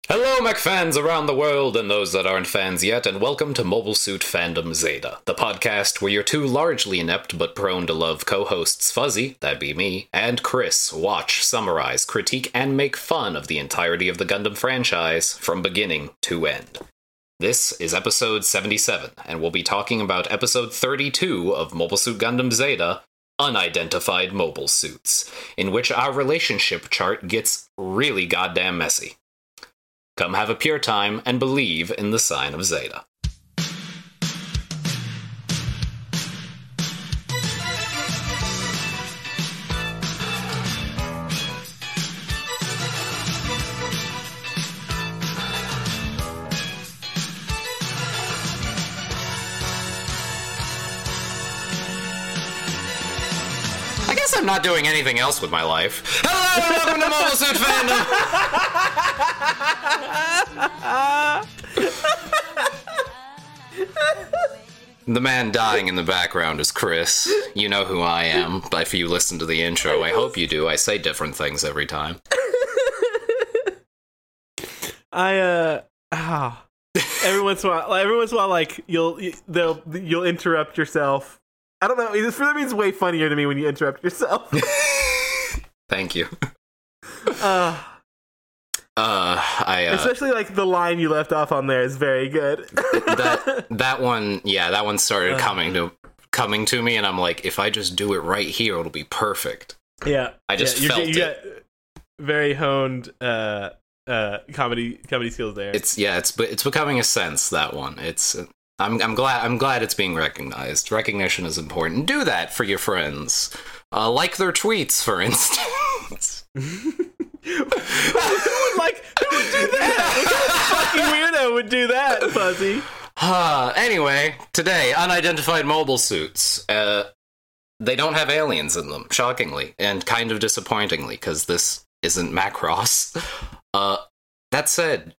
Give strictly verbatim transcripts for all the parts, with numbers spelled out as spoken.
Hello, Mech fans around the world and those that aren't fans yet, and welcome to Mobile Suit Fandom Zeta, the podcast where your two largely inept but prone to love co-hosts Fuzzy, that'd be me, and Chris watch, summarize, critique, and make fun of the entirety of the Gundam franchise from beginning to end. This is episode seventy-seven, and we'll be talking about episode thirty-two of Mobile Suit Gundam Zeta, Unidentified Mobile Suits, in which our relationship chart gets really goddamn messy. Come have a pure time and believe in the sign of Zeta. I guess I'm not doing anything else with my life. Hello and welcome to Mobile Suit Fandom! The man dying in the background is Chris. You know who I am, but if you listen to the intro, I hope you do. I say different things every time. I, uh, ah. Every once in a while, every once in a while, like, you'll, they'll, you'll interrupt yourself. I don't know, this really means way funnier to me when you interrupt yourself. Thank you. Uh, uh, I, uh... Especially, like, the line you left off on there is very good. that that one, yeah, that one started uh, coming to coming to me, and I'm like, if I just do it right here, it'll be perfect. Yeah. I just yeah, felt you it. Got very honed, uh, uh, comedy, comedy skills there. It's, yeah, it's, it's becoming a sense, that one. It's... I'm I'm glad I'm glad it's being recognized. Recognition is important. Do that for your friends. Uh, like their tweets, for instance. Who would like? Who would do that? What fucking weirdo would do that, Fuzzy? Uh, anyway, today, unidentified mobile suits. Uh, they don't have aliens in them, shockingly, and kind of disappointingly, because this isn't Macross. Uh, that said,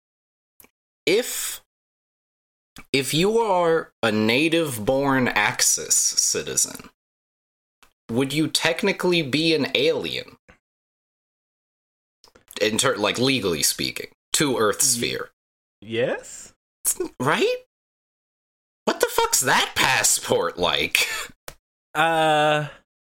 if If you are a native-born Axis citizen, would you technically be an alien? In ter- like, legally speaking, to Earth sphere. Yes? Right? What the fuck's that passport like? Uh...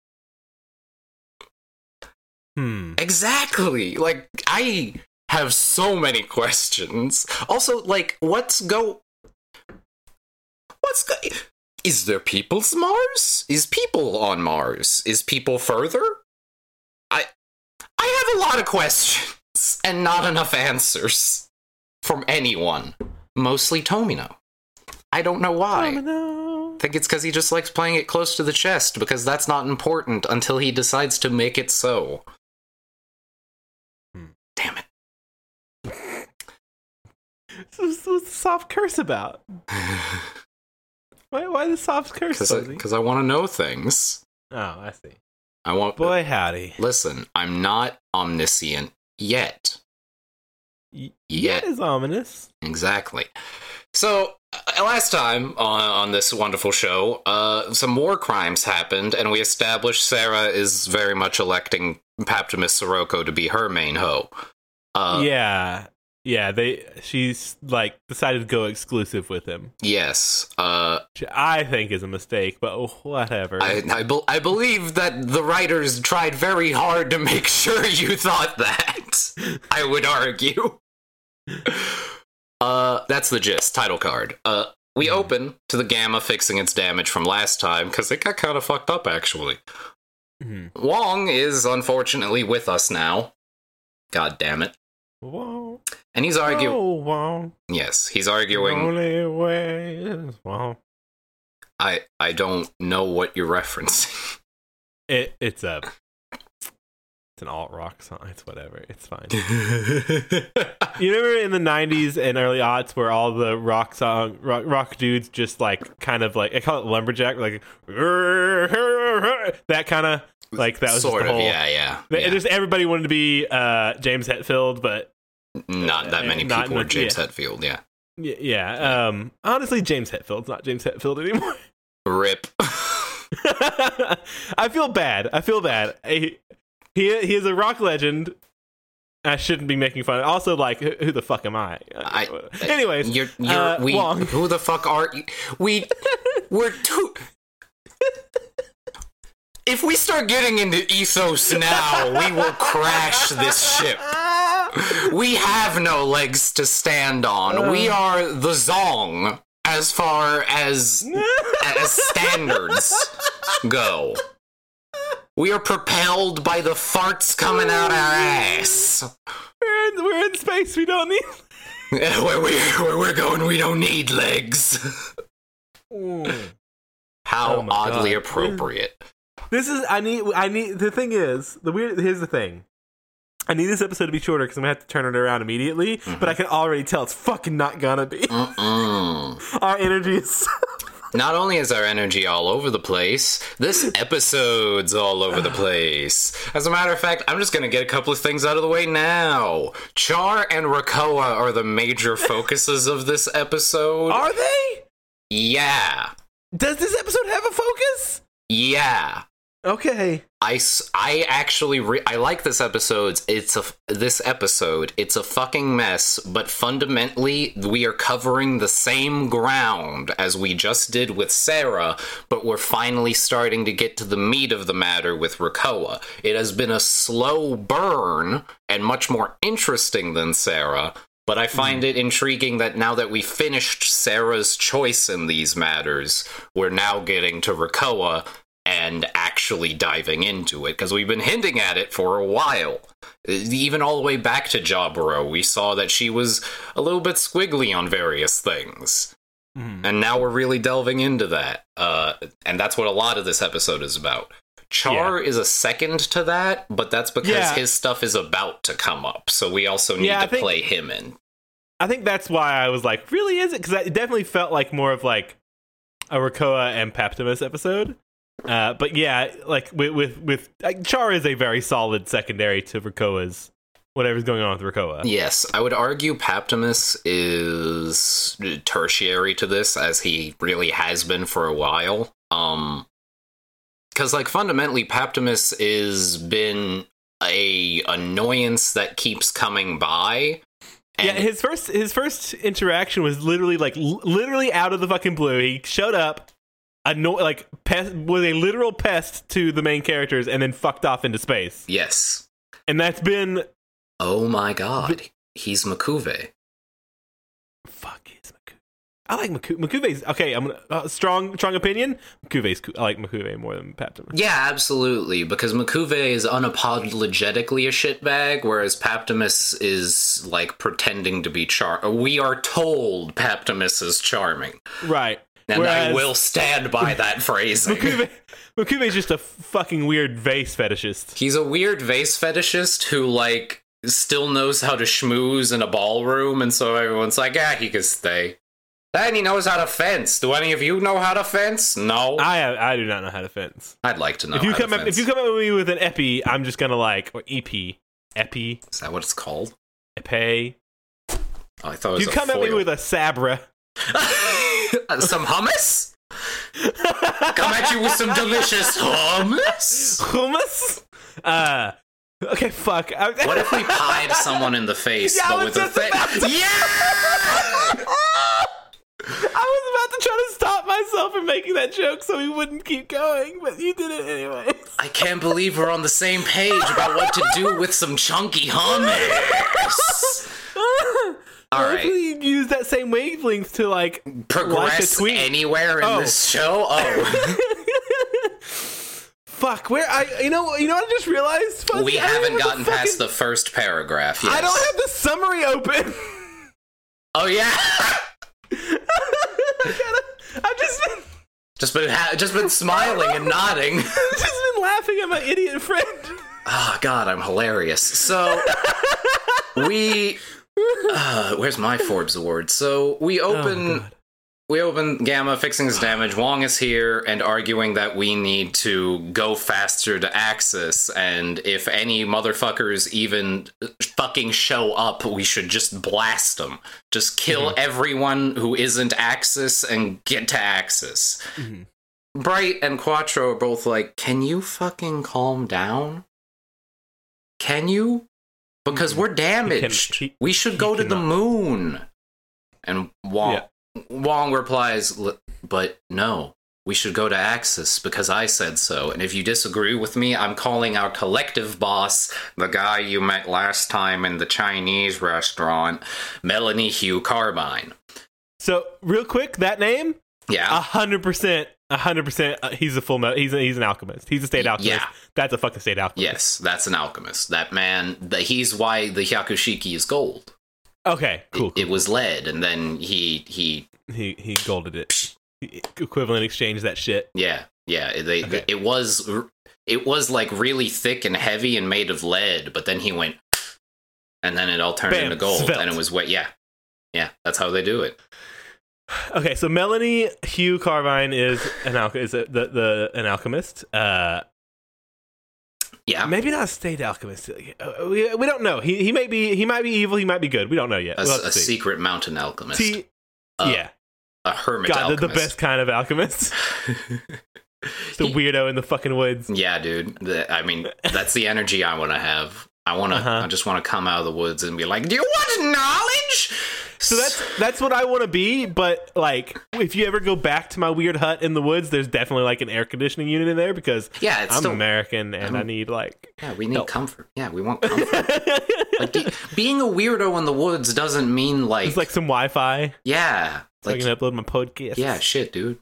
Hmm. Exactly! Like, I have so many questions. Also, like, what's go... What's go- Is there people's Mars? Is people on Mars? Is people further? I I have a lot of questions and not enough answers from anyone. Mostly Tomino. I don't know why. Tomino. I think it's because he just likes playing it close to the chest, because that's not important until he decides to make it so. Hmm. Damn it. What's the soft curse about? Why, why the soft curse, Because I, I want to know things. Oh, I see. I want... Boy, howdy. Listen, I'm not omniscient yet. Y- yet. Yet is ominous. Exactly. So, uh, last time on, on this wonderful show, uh, some war crimes happened, and we established Sarah is very much electing Paptimus Sirocco to be her main hoe. Uh, yeah. Yeah, they. She's, like, decided to go exclusive with him. Yes. Uh, Which I think is a mistake, but whatever. I, I, be- I believe that the writers tried very hard to make sure you thought that. I would argue. Uh, that's the gist. Title card. Uh, we mm. open to the Gamma fixing its damage from last time, because it got kind of fucked up, actually. Mm. Wong is, unfortunately, with us now. God damn it. Whoa. And he's arguing. Oh, wow. Yes, he's arguing. Only way is wow. I I don't know what you're referencing. It it's a it's an alt rock song. It's whatever. It's fine. You remember in the nineties and early aughts where all the rock song rock, rock dudes just like kind of like I call it lumberjack, like that kind of like that was sort just the of whole, yeah yeah. yeah. yeah. Just everybody wanted to be uh, James Hetfield, but not that many not people were much, James yeah. Hetfield. Yeah. Yeah, yeah. Um, honestly, James Hetfield's not James Hetfield anymore. Rip. I feel bad. I feel bad. He, he he is a rock legend, I shouldn't be making fun. Also, like, who, who the fuck am I? I Anyways, you're, you're, uh, we, Wong. who the fuck are you? We, we're too... If we start getting into ethos now, we will crash this ship. We have no legs to stand on. Uh, we are the Zong as far as as standards go. We are propelled by the farts coming out our ass. We're in, we're in space. We don't need. where, we, where we're going, we don't need legs. How oh oddly God. appropriate. This is, I need, I need, the thing is, the weird, here's the thing. I need this episode to be shorter because I'm going to have to turn it around immediately, mm-hmm. but I can already tell it's fucking not gonna be. Mm-mm. Our energy is... Not only is our energy all over the place, this episode's all over the place. As a matter of fact, I'm just going to get a couple of things out of the way now. Char and Krakoa are the major focuses of this episode. Are they? Yeah. Does this episode have a focus? Yeah. Okay. I, I actually re- I like this episode. It's a this episode. It's a fucking mess, but fundamentally we are covering the same ground as we just did with Sarah, but we're finally starting to get to the meat of the matter with Krakoa. It has been a slow burn and much more interesting than Sarah, but I find mm. it intriguing that now that we finished Sarah's choice in these matters, we're now getting to Krakoa and actually diving into it, because we've been hinting at it for a while. Even all the way back to Jaburo, we saw that she was a little bit squiggly on various things. Mm. And now we're really delving into that. Uh, and that's what a lot of this episode is about. Char yeah. is a second to that, but that's because yeah. his stuff is about to come up, so we also need yeah, to think, play him in. I think that's why I was like, really, is it? Because it definitely felt like more of like a Krakoa and Paptimus episode. Uh, but yeah, like with with, with like, Char is a very solid secondary to Krakoa's whatever's going on with Krakoa. Yes, I would argue Paptimus is tertiary to this, as he really has been for a while. Um, because like fundamentally, Paptimus is been a annoyance that keeps coming by. And yeah, his first his first interaction was literally like l- literally out of the fucking blue. He showed up. Anno- like pest was a literal pest to the main characters and then fucked off into space. Yes. And that's been oh my god. Be- he's M'Quve. Fuck, he's M'Quve. I like M'Quve. M'Quve's okay, I'm gonna uh, strong strong opinion. M'Quve's I like M'Quve more than Paptimus. Yeah, absolutely, because M'Quve is unapologetically a shitbag, whereas Paptimus is like pretending to be char we are told Paptimus is charming. Right. And Whereas, I will stand by that phrasing. M'Quve, M'Quve is just a fucking weird vase fetishist. He's a weird vase fetishist who, like, still knows how to schmooze in a ballroom, and so everyone's like, ah, he can stay. And he knows how to fence. Do any of you know how to fence? No. I I do not know how to fence. I'd like to know if you how come to up, fence. If you come up with me with an epi, I'm just gonna like, or E P. Epi. Is that what it's called? Epi. Oh, I thought it was if you a come foil. at me with a Sabra. Some hummus? Come at you with some delicious hummus? Hummus? Uh, okay, fuck. What if we pied someone in the face, yeah, but with a thing? Yeah! I was about to try to stop myself from making that joke so we wouldn't keep going, but you did it anyway. I can't believe we're on the same page about what to do with some chunky hummus. All right. We use that same wavelength to like progress like anywhere in oh. this show. Oh, fuck! Where I, you know, you know what I just realized? Fuzzy? We I haven't gotten the past fucking... the first paragraph. Yes. I don't have the summary open. Oh yeah. I gotta, I've just been just been ha- just been smiling and nodding. I've just been laughing at my idiot friend. Oh god, I'm hilarious. So we. Uh, where's my Forbes award? So we open, oh, we open Gamma fixing his damage. Wong is here and arguing that we need to go faster to Axis, and if any motherfuckers even fucking show up, we should just blast them. Just kill mm-hmm. everyone who isn't Axis and get to Axis. Mm-hmm. Bright and Quattro are both like, "Can you fucking calm down? Can you?" Because we're damaged. He can, he, we should go to cannot. the moon. And Wong, yeah. Wong replies, but no, we should go to Axis because I said so. And if you disagree with me, I'm calling our collective boss, the guy you met last time in the Chinese restaurant, Melanie Hugh Carbine. So, real quick, that name? Yeah. A hundred percent. A hundred percent. He's a full. Me- he's a, he's an alchemist. He's a state alchemist. Yeah. That's a fucking state alchemist. Yes, that's an alchemist. That man. The, he's why the Hyakushiki is gold. Okay, cool. It, cool. it was lead, and then he he he he golded it. Equivalent exchange that shit. Yeah, yeah. They okay. it was it was like really thick and heavy and made of lead, but then he went, and then it all turned Bam, into gold, svelte. And it was wet. Yeah, yeah. That's how they do it. Okay, so Melanie Hugh Carbine is an al- is a, the the an alchemist. Uh, yeah, maybe not a state alchemist. We, we don't know. He he might be he might be evil. He might be good. We don't know yet. A, we'll a secret mountain alchemist. See, uh, yeah, a hermit. God, alchemist. The, the best kind of alchemist. The weirdo in the fucking woods. Yeah, dude. The, I mean, that's the energy I want to have. I want to. Uh-huh. I just want to come out of the woods and be like, "Do you want knowledge?" So that's that's what I want to be, but like if you ever go back to my weird hut in the woods, there's definitely like an air conditioning unit in there because yeah, it's I'm still, American and um, I need like yeah, we need help. comfort. Yeah, we want comfort. Like be, being a weirdo in the woods doesn't mean like it's like some Wi-Fi. Yeah, so like, I can upload my podcast. Yeah, shit, dude.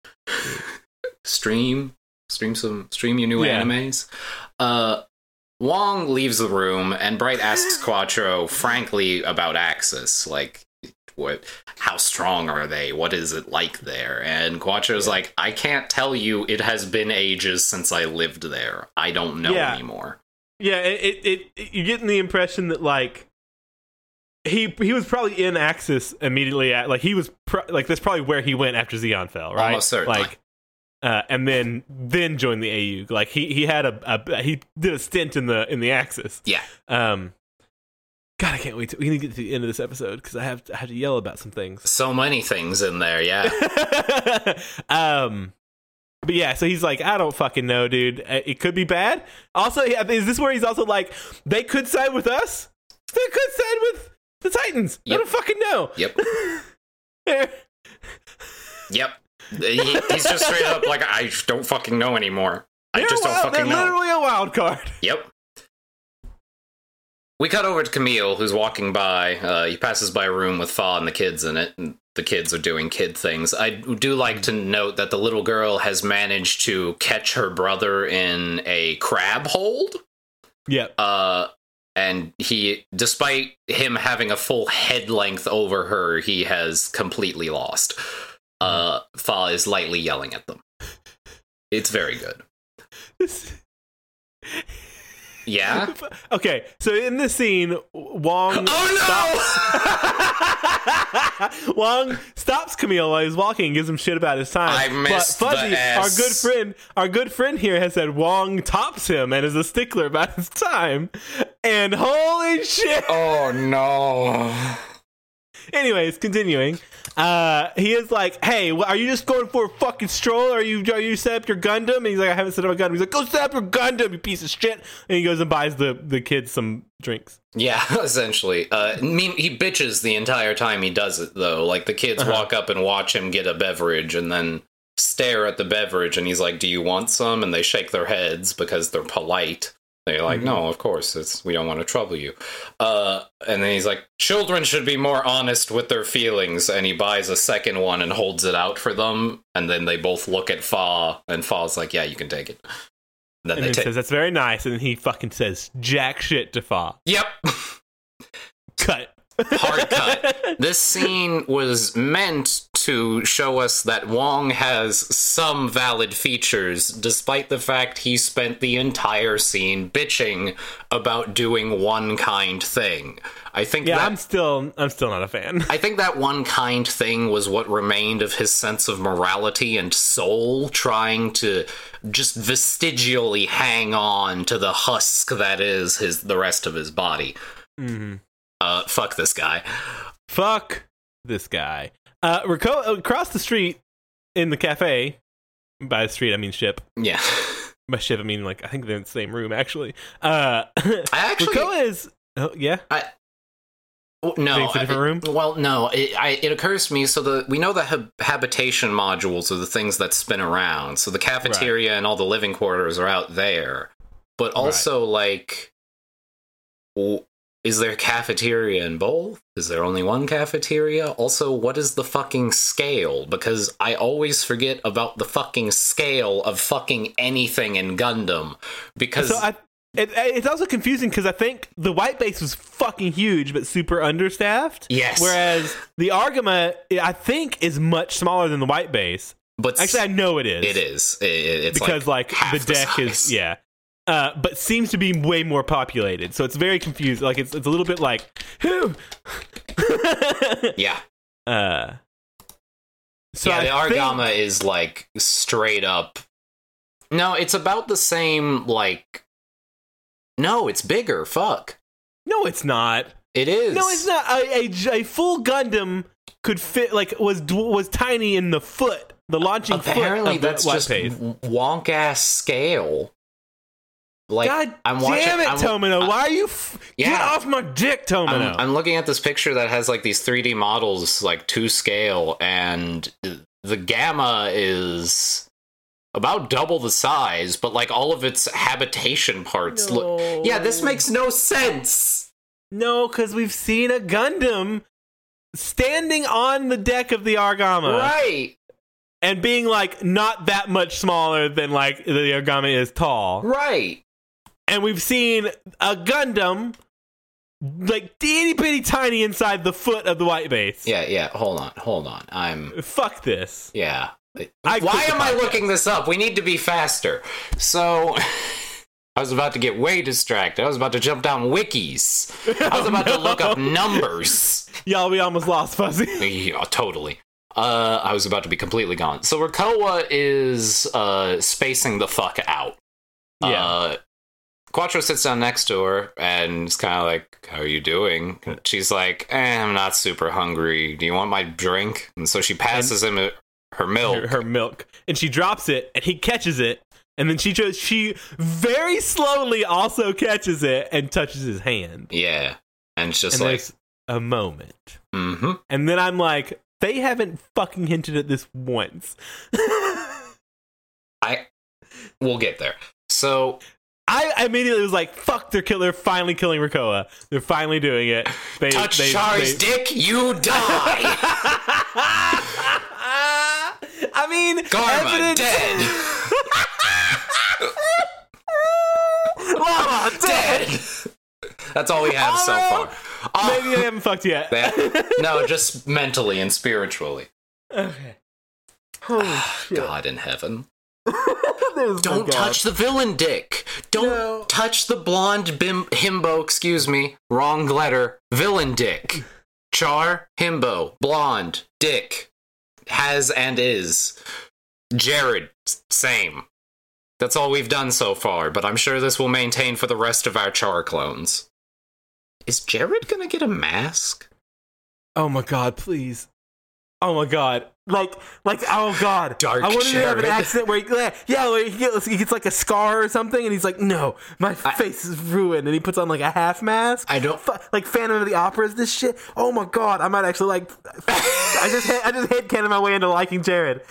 stream, stream some, stream your new yeah. animes. Uh. Wong leaves the room, and Bright asks Quattro, frankly, about Axis. Like, what? How strong are they? What is it like there? And Quattro's yeah. like, I can't tell you. It has been ages since I lived there. I don't know yeah. anymore. Yeah, it, it, it you're getting the impression that like he he was probably in Axis immediately. At, like he was pro- like that's probably where he went after Zeon fell, right? Almost certainly. Like. Uh, and then then joined the A U. Like he he had a, a he did a stint in the in the Axis. Yeah. Um. God, I can't wait. To, we need to get to the end of this episode because I have I have to yell about some things. So many things in there. Yeah. um. But yeah, so he's like, I don't fucking know, dude. It could be bad. Also, is this where he's also like, they could side with us? They could side with the Titans. Yep. I don't fucking know. Yep. Yep. He, he's just straight up like, I don't fucking know anymore. I they're just don't wild, fucking they're know. They're literally a wild card. Yep. We cut over to Camille, who's walking by. Uh, he passes by a room with Fa and the kids in it. And the kids are doing kid things. I do like to note that the little girl has managed to catch her brother in a crab hold. Yep. Uh, and he, despite him having a full head length over her, he has completely lost. Uh, Fa is lightly yelling at them. It's very good. Yeah? Okay, so in this scene, Wong oh, no! stops Wong stops Camille while he's walking and gives him shit about his time. I missed but Fuzzy, the S. our good friend, our good friend here has said Wong tops him and is a stickler about his time. And holy shit! Oh no. Anyways, continuing. Uh, he is like, hey, are you just going for a fucking stroll? Or are you are you set up your Gundam? And he's like, I haven't set up a Gundam. He's like, go set up your Gundam, you piece of shit. And he goes and buys the, the kids some drinks. Yeah, essentially. Uh, I mean, he bitches the entire time he does it, though. Like, the kids uh-huh. walk up and watch him get a beverage and then stare at the beverage. And he's like, do you want some? And they shake their heads because they're polite. They're like, mm-hmm. no, of course, it's we don't want to trouble you. Uh, and then he's like, children should be more honest with their feelings. And he buys a second one and holds it out for them. And then they both look at Fa, and Fa's like, yeah, you can take it. And then, and they then ta- says, that's very nice. And then he fucking says jack shit to Fa. Yep. Cut. Hard cut. This scene was meant to show us that Wong has some valid features, despite the fact he spent the entire scene bitching about doing one kind thing. I think yeah, that, I'm still I'm still not a fan. I think that one kind thing was what remained of his sense of morality and soul, trying to just vestigially hang on to the husk that is his the rest of his body. Mm-hmm. Uh, fuck this guy. Fuck this guy. Uh, reco- across the street in the cafe, by the street I mean ship. Yeah. By ship I mean like I think they're in the same room actually. Uh, I actually Rakoa is Oh, yeah? I, no. Think it's a different I, room? Well, no. It, I, it occurs to me, so the we know the hab- habitation modules are the things that spin around. So the cafeteria right. and all the living quarters are out there. But also, right. like, well, is there a cafeteria in both? Is there only one cafeteria? Also, what is the fucking scale? Because I always forget about the fucking scale of fucking anything in Gundam. Because... So I, it, it's also confusing because I think the white base was fucking huge but super understaffed. Yes. Whereas the Argama, I think, is much smaller than the white base. But actually, I know it is. It is. It, it's because, like, like the deck the is... Yeah. Uh, but seems to be way more populated, so it's very confusing. Like it's it's a little bit like who? yeah. Uh. So yeah, the I Argama think... is like straight up. No, it's about the same. Like, no, it's bigger. Fuck. No, it's not. It is. No, it's not. A, a, a full Gundam could fit. Like was was tiny in the foot, the launching Apparently, foot. Apparently, that's just wonk ass scale. Like, God I'm watching, damn it, I'm, Tomino! Why are you? F- yeah. Get off my dick, Tomino! I'm, I'm looking at this picture that has like these three D models, like to scale, and the Gamma is about double the size, but like all of its habitation parts no. look. Yeah, this makes no sense. No, because we've seen a Gundam standing on the deck of the Argama, right? And being like not that much smaller than like the Argama is tall, right? And we've seen a Gundam like itty bitty tiny inside the foot of the white base. Yeah, yeah. Hold on, hold on. I'm fuck this. Yeah. I Why am I looking this up? We need to be faster. So I was about to get way distracted. I was about to jump down wikis. I was about oh, no. to look up numbers. Y'all, we almost lost Fuzzy. Yeah, totally. Uh, I was about to be completely gone. So Rakoa is uh, spacing the fuck out. Yeah. Uh, Quattro sits down next to her and is kind of like, how are you doing? And she's like, eh, I'm not super hungry. Do you want my drink? And so she passes and him her milk. Her, her milk. And she drops it, and he catches it. And then she just, she very slowly also catches it and touches his hand. Yeah. And it's just and like... a moment. Mm-hmm. And then I'm like, they haven't fucking hinted at this once. I... We'll get there. So... I immediately was like, fuck, they're, kill- they're finally killing Rakoa. They're finally doing it. They, Touch they, Char's they... dick, you die! I mean, Garma, evidence... dead! Llama, dead! That's all we have oh, so far. Oh. Maybe they haven't fucked yet. No, just mentally and spiritually. Okay. Holy shit. God in heaven. Don't touch the villain dick. Don't no. touch the blonde bim- himbo, excuse me. Wrong letter. Villain dick. Char, himbo, blonde, dick. Has and is. Jared, same. That's all we've done so far, but I'm sure this will maintain for the rest of our Char clones. Is Jared gonna get a mask? Oh my god, please. Oh my god. Like, like, oh god. Dark I wanted Jared. to have an accident where, he, yeah, where he gets, he gets like a scar or something, and he's like, no, my I, face is ruined, and he puts on like a half mask. I don't... F- like Phantom of the Opera is this shit. Oh my god, I might actually like... I just hit, I just hit cannon my way into liking Jared.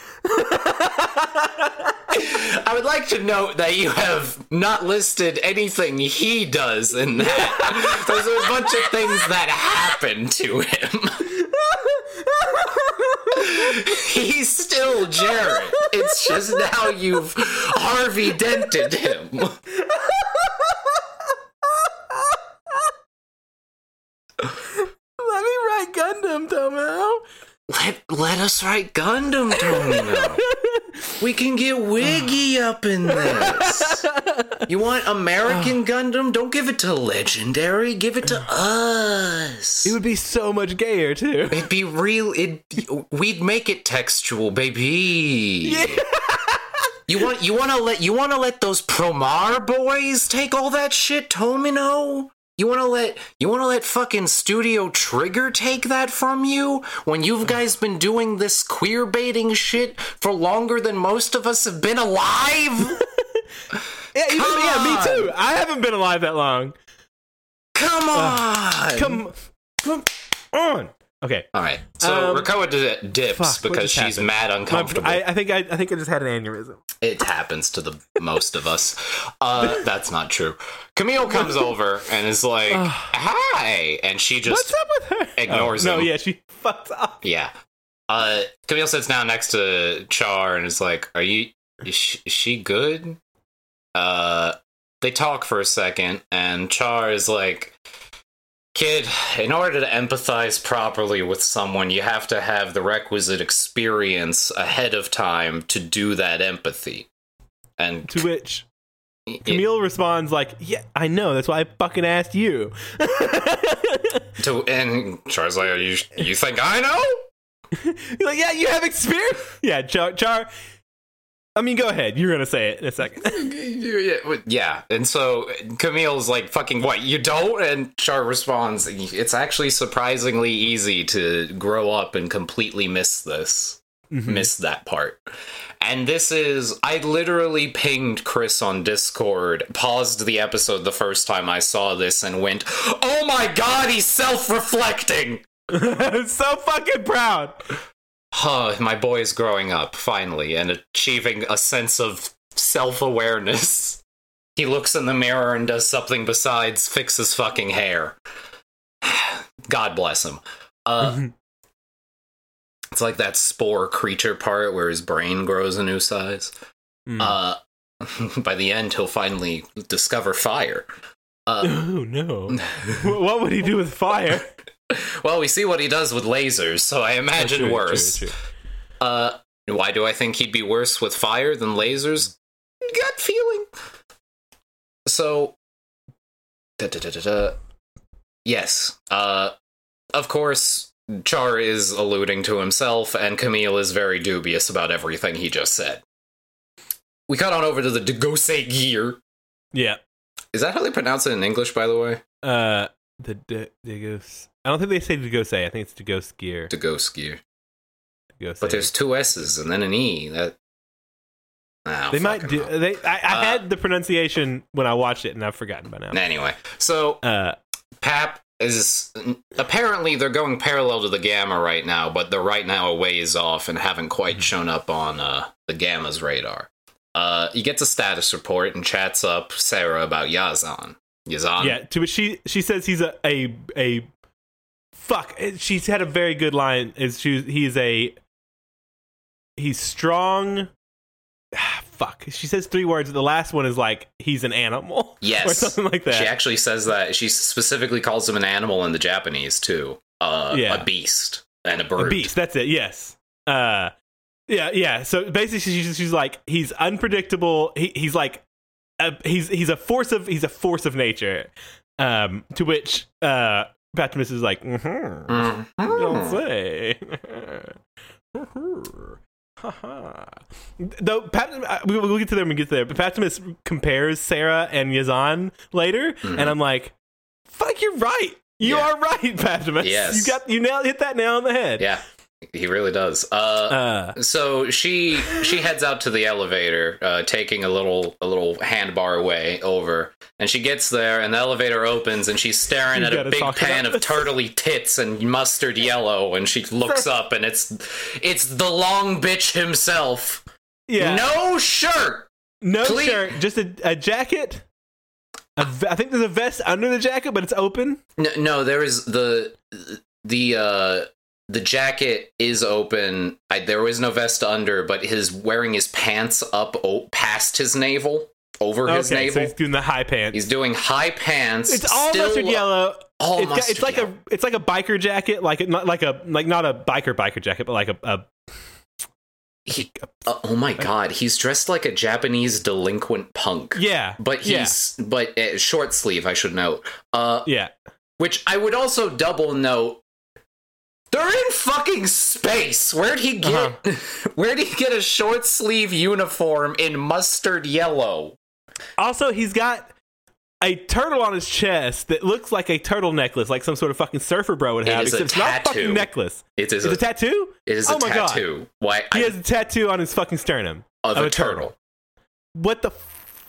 I would like to note that you have not listed anything he does in that. There's a bunch of things that happen to him. He's still Jared. It's just now you've Harvey dented him. Let me write Gundam, Tomo. Let let us write Gundam, Tomo. We can get Wiggy up in this. You want American Gundam? Don't give it to Legendary. Give it to us. It would be so much gayer too. It'd be real. It. We'd make it textual, baby. Yeah. You want? You want to let? You want to let those Promar boys take all that shit, Tomino? You want to let you want to let fucking Studio Trigger take that from you when you guys been doing this queer baiting shit for longer than most of us have been alive? yeah, even, yeah, me too. I haven't been alive that long. Come on! Uh, come, come on! Okay. All right. So Um, Rakoa d- dips fuck, what because just she's happened? mad uncomfortable. I, I think I, I think I just had an aneurysm. It happens to the most of us. Uh, that's not true. Camille comes over and is like, "Hi," and she just What's up with her? ignores oh, him. No, yeah, she fucked up. Yeah. Uh, Camille sits down next to Char and is like, "Are you? Is she, is she good?" Uh, they talk for a second, and Char is like, "Kid, in order to empathize properly with someone, you have to have the requisite experience ahead of time to do that empathy." And To which it- Camille responds like, "Yeah, I know. That's why I fucking asked you." to and Char's like, "You you think I know?" You're like, "Yeah, you have experience." Yeah, Char. Char. I mean, go ahead. You're gonna say it in a second. Yeah, and so Camille's like, "Fucking what? You don't?" And Char responds, "It's actually surprisingly easy to grow up and completely miss this, Mm-hmm. miss that part." And this is, I literally pinged Chris on Discord, paused the episode the first time I saw this, and went, "Oh my god, he's self-reflecting!" I'm so fucking proud. Huh, my boy is growing up, finally, and achieving a sense of self-awareness. He looks in the mirror and does something besides fix his fucking hair. God bless him. Uh, Mm-hmm. It's like that spore creature part where his brain grows a new size. Mm. Uh, by the end, he'll finally discover fire. Uh, Oh no! Wh- what would he do with fire? well, we see what he does with lasers, so I imagine Oh, true, worse. true, true. Uh, why do I think he'd be worse with fire than lasers? Gut feeling. So, da, da, da, da, da. Yes. Uh, of course, Char is alluding to himself, and Camille is very dubious about everything he just said. We cut on over to the Degose gear. Yeah. Is that how they pronounce it in English, by the way? Uh, the de- Degos. I don't think they say Degose. I think it's Degose gear. Degose gear. Degose. But there's two S's and then an E. That ah, They might do. know. They. I, I Uh, had the pronunciation when I watched it, and I've forgotten by now. Anyway, so Uh, Pap is apparently they're going parallel to the Gamma right now, but they're right now a ways off and haven't quite shown up on uh, the Gamma's radar. Uh, he gets a status report and chats up Sarah about Yazan. Yazan? yeah. To which she she says he's a a a fuck. She's had a very good line. Is she? He's a he's strong. Ah, fuck. She says three words. The last one is like he's an animal. Yes. Or something like that. She actually says that. She specifically calls him an animal in the Japanese, too. Uh, Yeah. A beast and a bird. A beast. That's it. Yes. Uh, yeah, yeah. So basically, she's, she's like he's unpredictable. He, he's like a, he's he's a force of he's a force of nature. Um, to which uh, Patimus is like, mm-hmm, Mm-hmm. you don't say. Haha. Though Pat, uh, we- we'll get to there when we get there. But Patimus compares Sarah and Yazan later, Mhm. and I'm like, "Fuck, you're right. You Yeah. are right, Patimus. Yes. You got you nailed hit that nail on the head." Yeah, he really does. Uh, Uh, so she she heads out to the elevator, uh, taking a little a little handbar way over, and she gets there, and the elevator opens, and she's staring We've at a gotta big talk pan about of this. turtley tits and mustard yellow, and she looks up, and it's it's the long bitch himself. yeah. No shirt. No Please- shirt, just a, a jacket. A ve- I think there's a vest under the jacket, but it's open. No, no, there is the the uh the jacket is open. I, there was no vest under, but his wearing his pants up o- past his navel, over his Okay, so navel. he's doing the high pants. He's doing high pants. It's all still mustard yellow. All It's, got, mustard it's like yellow. a it's like a biker jacket, like not like a like not a biker biker jacket, but like a, a He, uh, oh my god, he's dressed like a Japanese delinquent punk. yeah. But yeah, he's but uh, short sleeve, I should note. Uh, yeah. which I would also double note. They're in fucking space. Where'd he get? Uh-huh. Where'd he get a short sleeve uniform in mustard yellow? Also, he's got a turtle on his chest that looks like a turtle necklace, like some sort of fucking surfer bro would It have. is a except it's not a tattoo. fucking necklace. It is It's a, a tattoo. it is Oh a my God. tattoo. Why? He I, has a tattoo on his fucking sternum of, of a, a turtle. turtle. What the? F-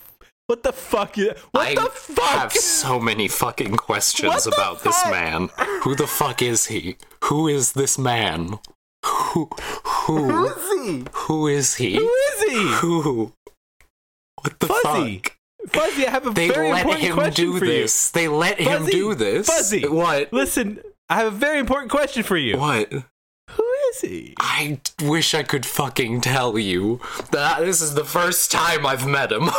What the fuck? Is, what I the fuck? have so many fucking questions about this fuck? man. Who the fuck is he? Who is this man? Who? Who? Who is he? Who is he? Who is he? Who? What the Fuzzy. fuck? Fuzzy, I have a They very let important him question do for this. They let you. him Fuzzy, do this. Fuzzy, What? listen, I have a very important question for you. What? Who is he? I wish I could fucking tell you that this is the first time I've met him.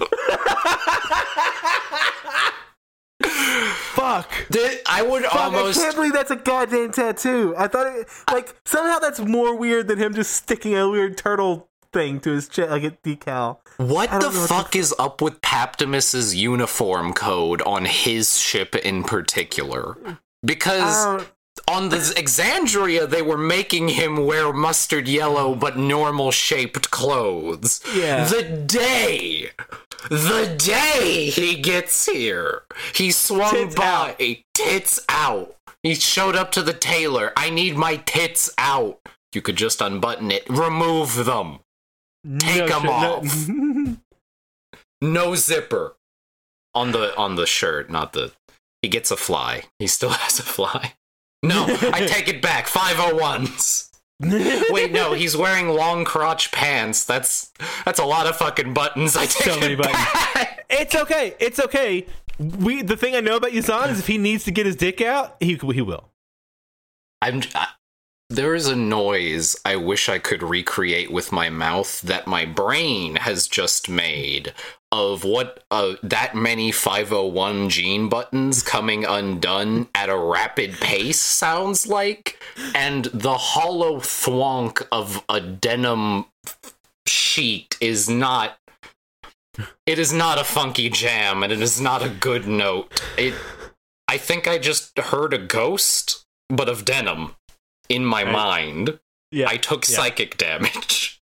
Fuck. Did- I would Fuck, almost. I can't believe that's a goddamn tattoo. I thought it, like, somehow that's more weird than him just sticking a weird turtle thing to his chest, like a decal. What I the don't know what fuck the- is up with Paptimus's uniform code on his ship in particular? Because I don't- on the Exandria, they were making him wear mustard yellow but normal shaped clothes. Yeah. The day, the day he gets here, he swung Tits by, out. tits out. He showed up to the tailor. I need my tits out. You could just unbutton it. Remove them. Take no 'em shit, off. No. No zipper on the on the shirt, not the. He gets a fly. He still has a fly. No, I take it back. five oh ones. Wait, no, he's wearing long crotch pants. That's that's a lot of fucking buttons. I take So many it buttons. back. It's okay. It's okay. We the thing I know about Yazan is if he needs to get his dick out, he he will. I'm. I, there is a noise I wish I could recreate with my mouth that my brain has just made of what uh, that many five oh one gene buttons coming undone at a rapid pace sounds like, and the hollow thwonk of a denim sheet is not. It is not a funky jam, and it is not a good note. It. I think I just heard a ghost, but of denim. In my Right. mind, Yeah. I took yeah. psychic damage.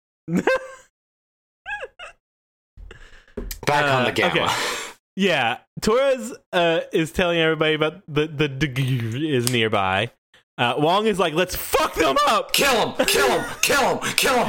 Back on Uh, the gamma. okay. Yeah, Torres uh, is telling everybody about the the Dagir is nearby. Uh, Wong is like, let's fuck them up. Kill him! Kill him! Kill him! Kill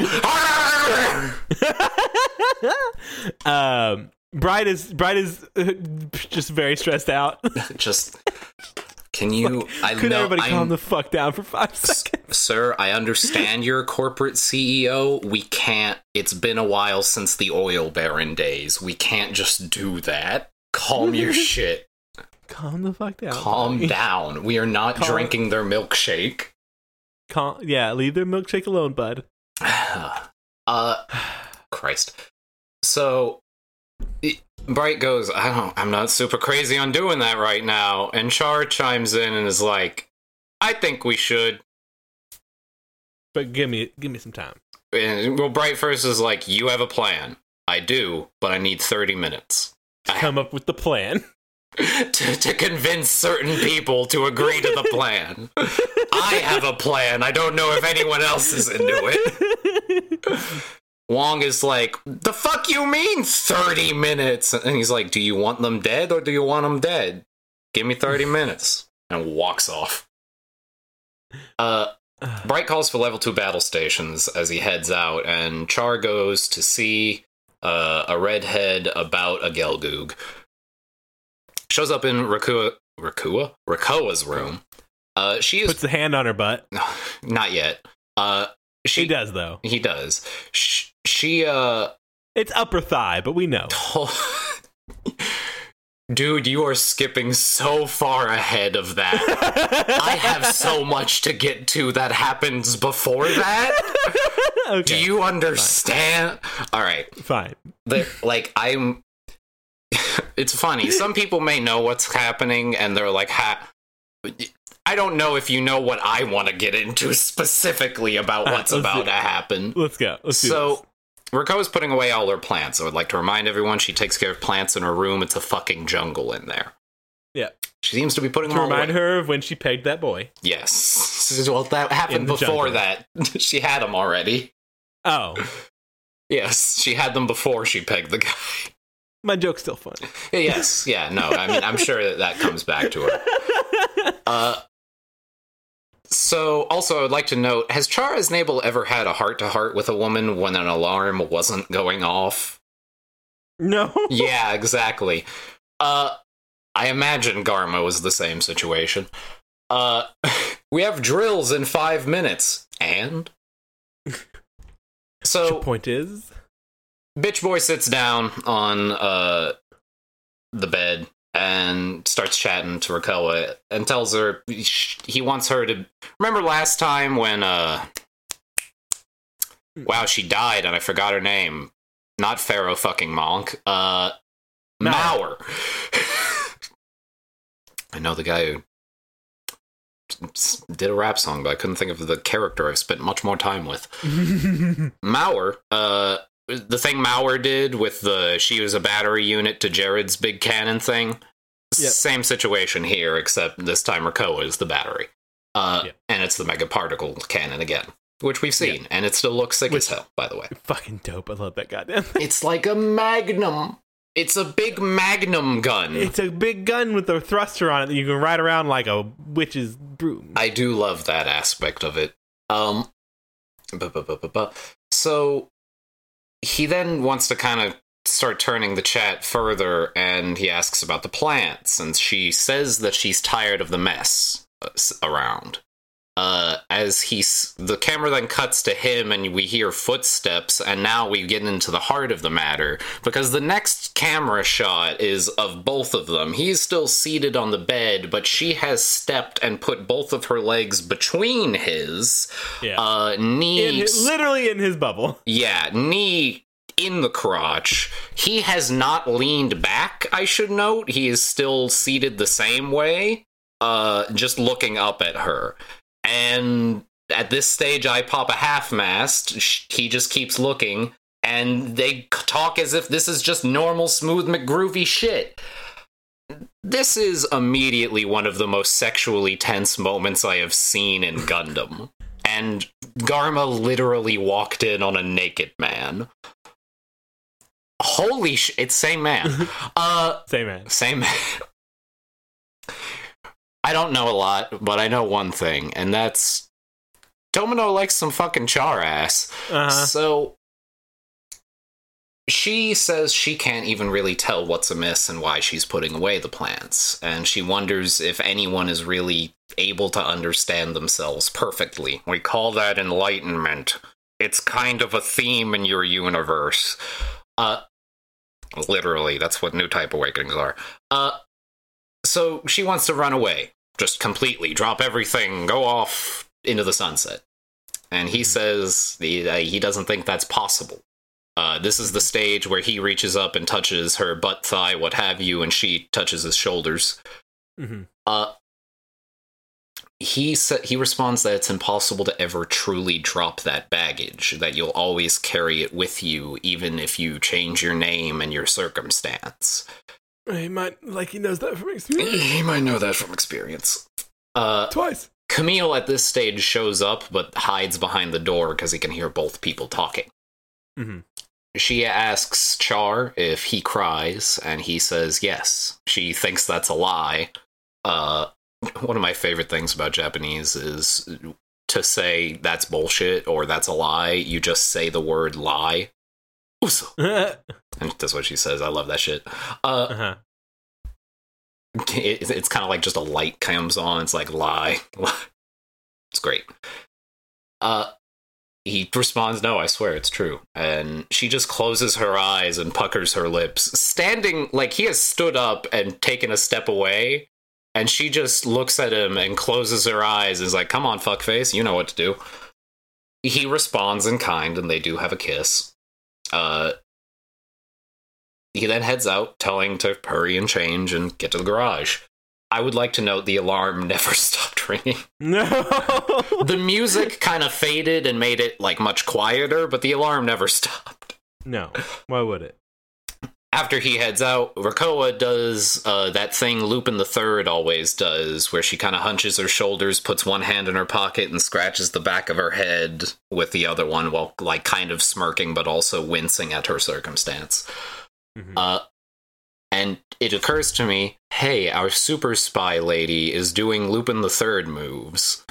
him! um, Bride is Bride is uh, just very stressed out. Just, can you? I Could know, everybody calm I'm- the fuck down for five S- seconds? Sir, I understand you're a corporate C E O. We can't. It's been a while since the oil baron days. We can't just do that. Calm your shit. Calm the fuck down. Calm buddy. down. We are not Calm- drinking their milkshake. Calm. Yeah, leave their milkshake alone, bud. uh, Christ. So, it, Bright goes, I don't, I'm not super crazy on doing that right now. And Char chimes in and is like, I think we should. But give me give me some time. And, well, Bright first is like, you have a plan. I do, but I need thirty minutes. I Come up with the plan. to, to convince certain people to agree to the plan. I have a plan. I don't know if anyone else is into it. Wong is like, the fuck you mean thirty minutes? And he's like, do you want them dead or do you want them dead? Give me thirty minutes. And walks off. Uh, Bright calls for level two battle stations as he heads out, and Char goes to see uh, a redhead about a Gelgoog. Shows up in Rakua, Rakua? Rakoa's room. Uh, she is... Puts a hand on her butt. Not yet. Uh, she He does though. He does. She, she uh... It's upper thigh, but we know. Dude, you are skipping so far ahead of that. I have so much to get to that happens before that. Okay. Do you understand? Fine. All right. Fine. The, like, I'm... It's funny. Some people may know what's happening, and they're like, ha... I don't know if you know what I want to get into specifically about what's Let's about do- to happen. Let's go. Let's do So... this. Rakoa is putting away all her plants. I would like to remind everyone she takes care of plants in her room. It's a fucking jungle in there. Yeah. She seems to be putting To them all remind away. her of when she pegged that boy. Yes. Well, that happened In the before jungle. that. She had them already. Oh, Yes, she had them before she pegged the guy. my joke's still funny. Yes, yeah, no, I mean, I'm sure that that comes back to her. Uh, so, also, I would like to note, has Char Aznable ever had a heart-to-heart with a woman when an alarm wasn't going off? No. Yeah, exactly. Uh, I imagine Garma was the same situation. Uh, we have drills in five minutes. And? So, your point is? Bitch Boy sits down on uh, the bed and starts chatting to Rakoa and tells her he wants her to... Remember last time when... Uh, wow, she died and I forgot her name. Not Pharaoh fucking Monk. Uh, Mauer. I know the guy who did a rap song, but I couldn't think of the character I've spent much more time with. Mauer, uh, the thing Mauer did with the she was a battery unit to Jared's big cannon thing. Yep. Same situation here, except this time Rakoa is the battery. Uh, yep. And it's the mega particle cannon again, which we've seen, yep. And it still looks sick which, as hell, by the way. Fucking dope. I love that goddamn thing. It's like a magnum. It's a big magnum gun. It's a big gun with a thruster on it that you can ride around like a witch's broom. I do love that aspect of it. Um, bu- bu- bu- bu- bu- So, he then wants to kind of start turning the chat further, and he asks about the plants, and she says that she's tired of the mess around. Uh, as he's, the camera then cuts to him and we hear footsteps, and now we get into the heart of the matter, because the next camera shot is of both of them. He's still seated on the bed, but she has stepped and put both of her legs between his, yeah. uh, knees. In, literally in his bubble. Yeah, knee in the crotch. He has not leaned back, I should note. He is still seated the same way, uh, just looking up at her. And at this stage, I pop a half-mast. He just keeps looking, and they talk as if this is just normal, smooth, McGroovy shit. This is immediately one of the most sexually tense moments I have seen in Gundam. And Garma literally walked in on a naked man. Holy shit, it's same man. Uh, same man. Same man. I don't know a lot, but I know one thing, and that's Tomino likes some fucking char ass. Uh-huh. So she says she can't even really tell what's amiss and why she's putting away the plants, and she wonders if anyone is really able to understand themselves perfectly. We call that enlightenment. It's kind of a theme in your universe. Uh, literally, that's what New Type Awakenings are. Uh, So she wants to run away, just completely, drop everything, go off into the sunset. And he says he, uh, he doesn't think that's possible. Uh, this is the stage where he reaches up and touches her butt, thigh, what have you, and she touches his shoulders. Mm-hmm. Uh, he sa- he responds that it's impossible to ever truly drop that baggage, that you'll always carry it with you, even if you change your name and your circumstance. He might, like he knows that from experience. He might know that from experience. Uh, Twice. Camille at this stage shows up, but hides behind the door because he can hear both people talking. Mm-hmm. She asks Char if he cries, and he says yes. She thinks that's a lie. Uh, one of my favorite things about Japanese is to say that's bullshit or that's a lie, you just say the word lie. Uso. And that's what she says. I love that shit. Uh, uh-huh. it, it's kind of like just a light comes on. It's like, lie. It's great. Uh, he responds, no, I swear it's true. And she just closes her eyes and puckers her lips, standing, like he has stood up and taken a step away. And she just looks at him and closes her eyes and is like, come on, fuckface, you know what to do. He responds in kind, and they do have a kiss. Uh, he then heads out, telling to hurry and change and get to the garage. I would like to note the alarm never stopped ringing. No! The music kind of faded and made it, like, much quieter, but the alarm never stopped. No. Why would it? After he heads out, Rakoa does uh, that thing Lupin the Third always does, where she kind of hunches her shoulders, puts one hand in her pocket, and scratches the back of her head with the other one while, like, kind of smirking, but also wincing at her circumstance. Mm-hmm. Uh, and it occurs to me, hey, our super spy lady is doing Lupin the Third moves.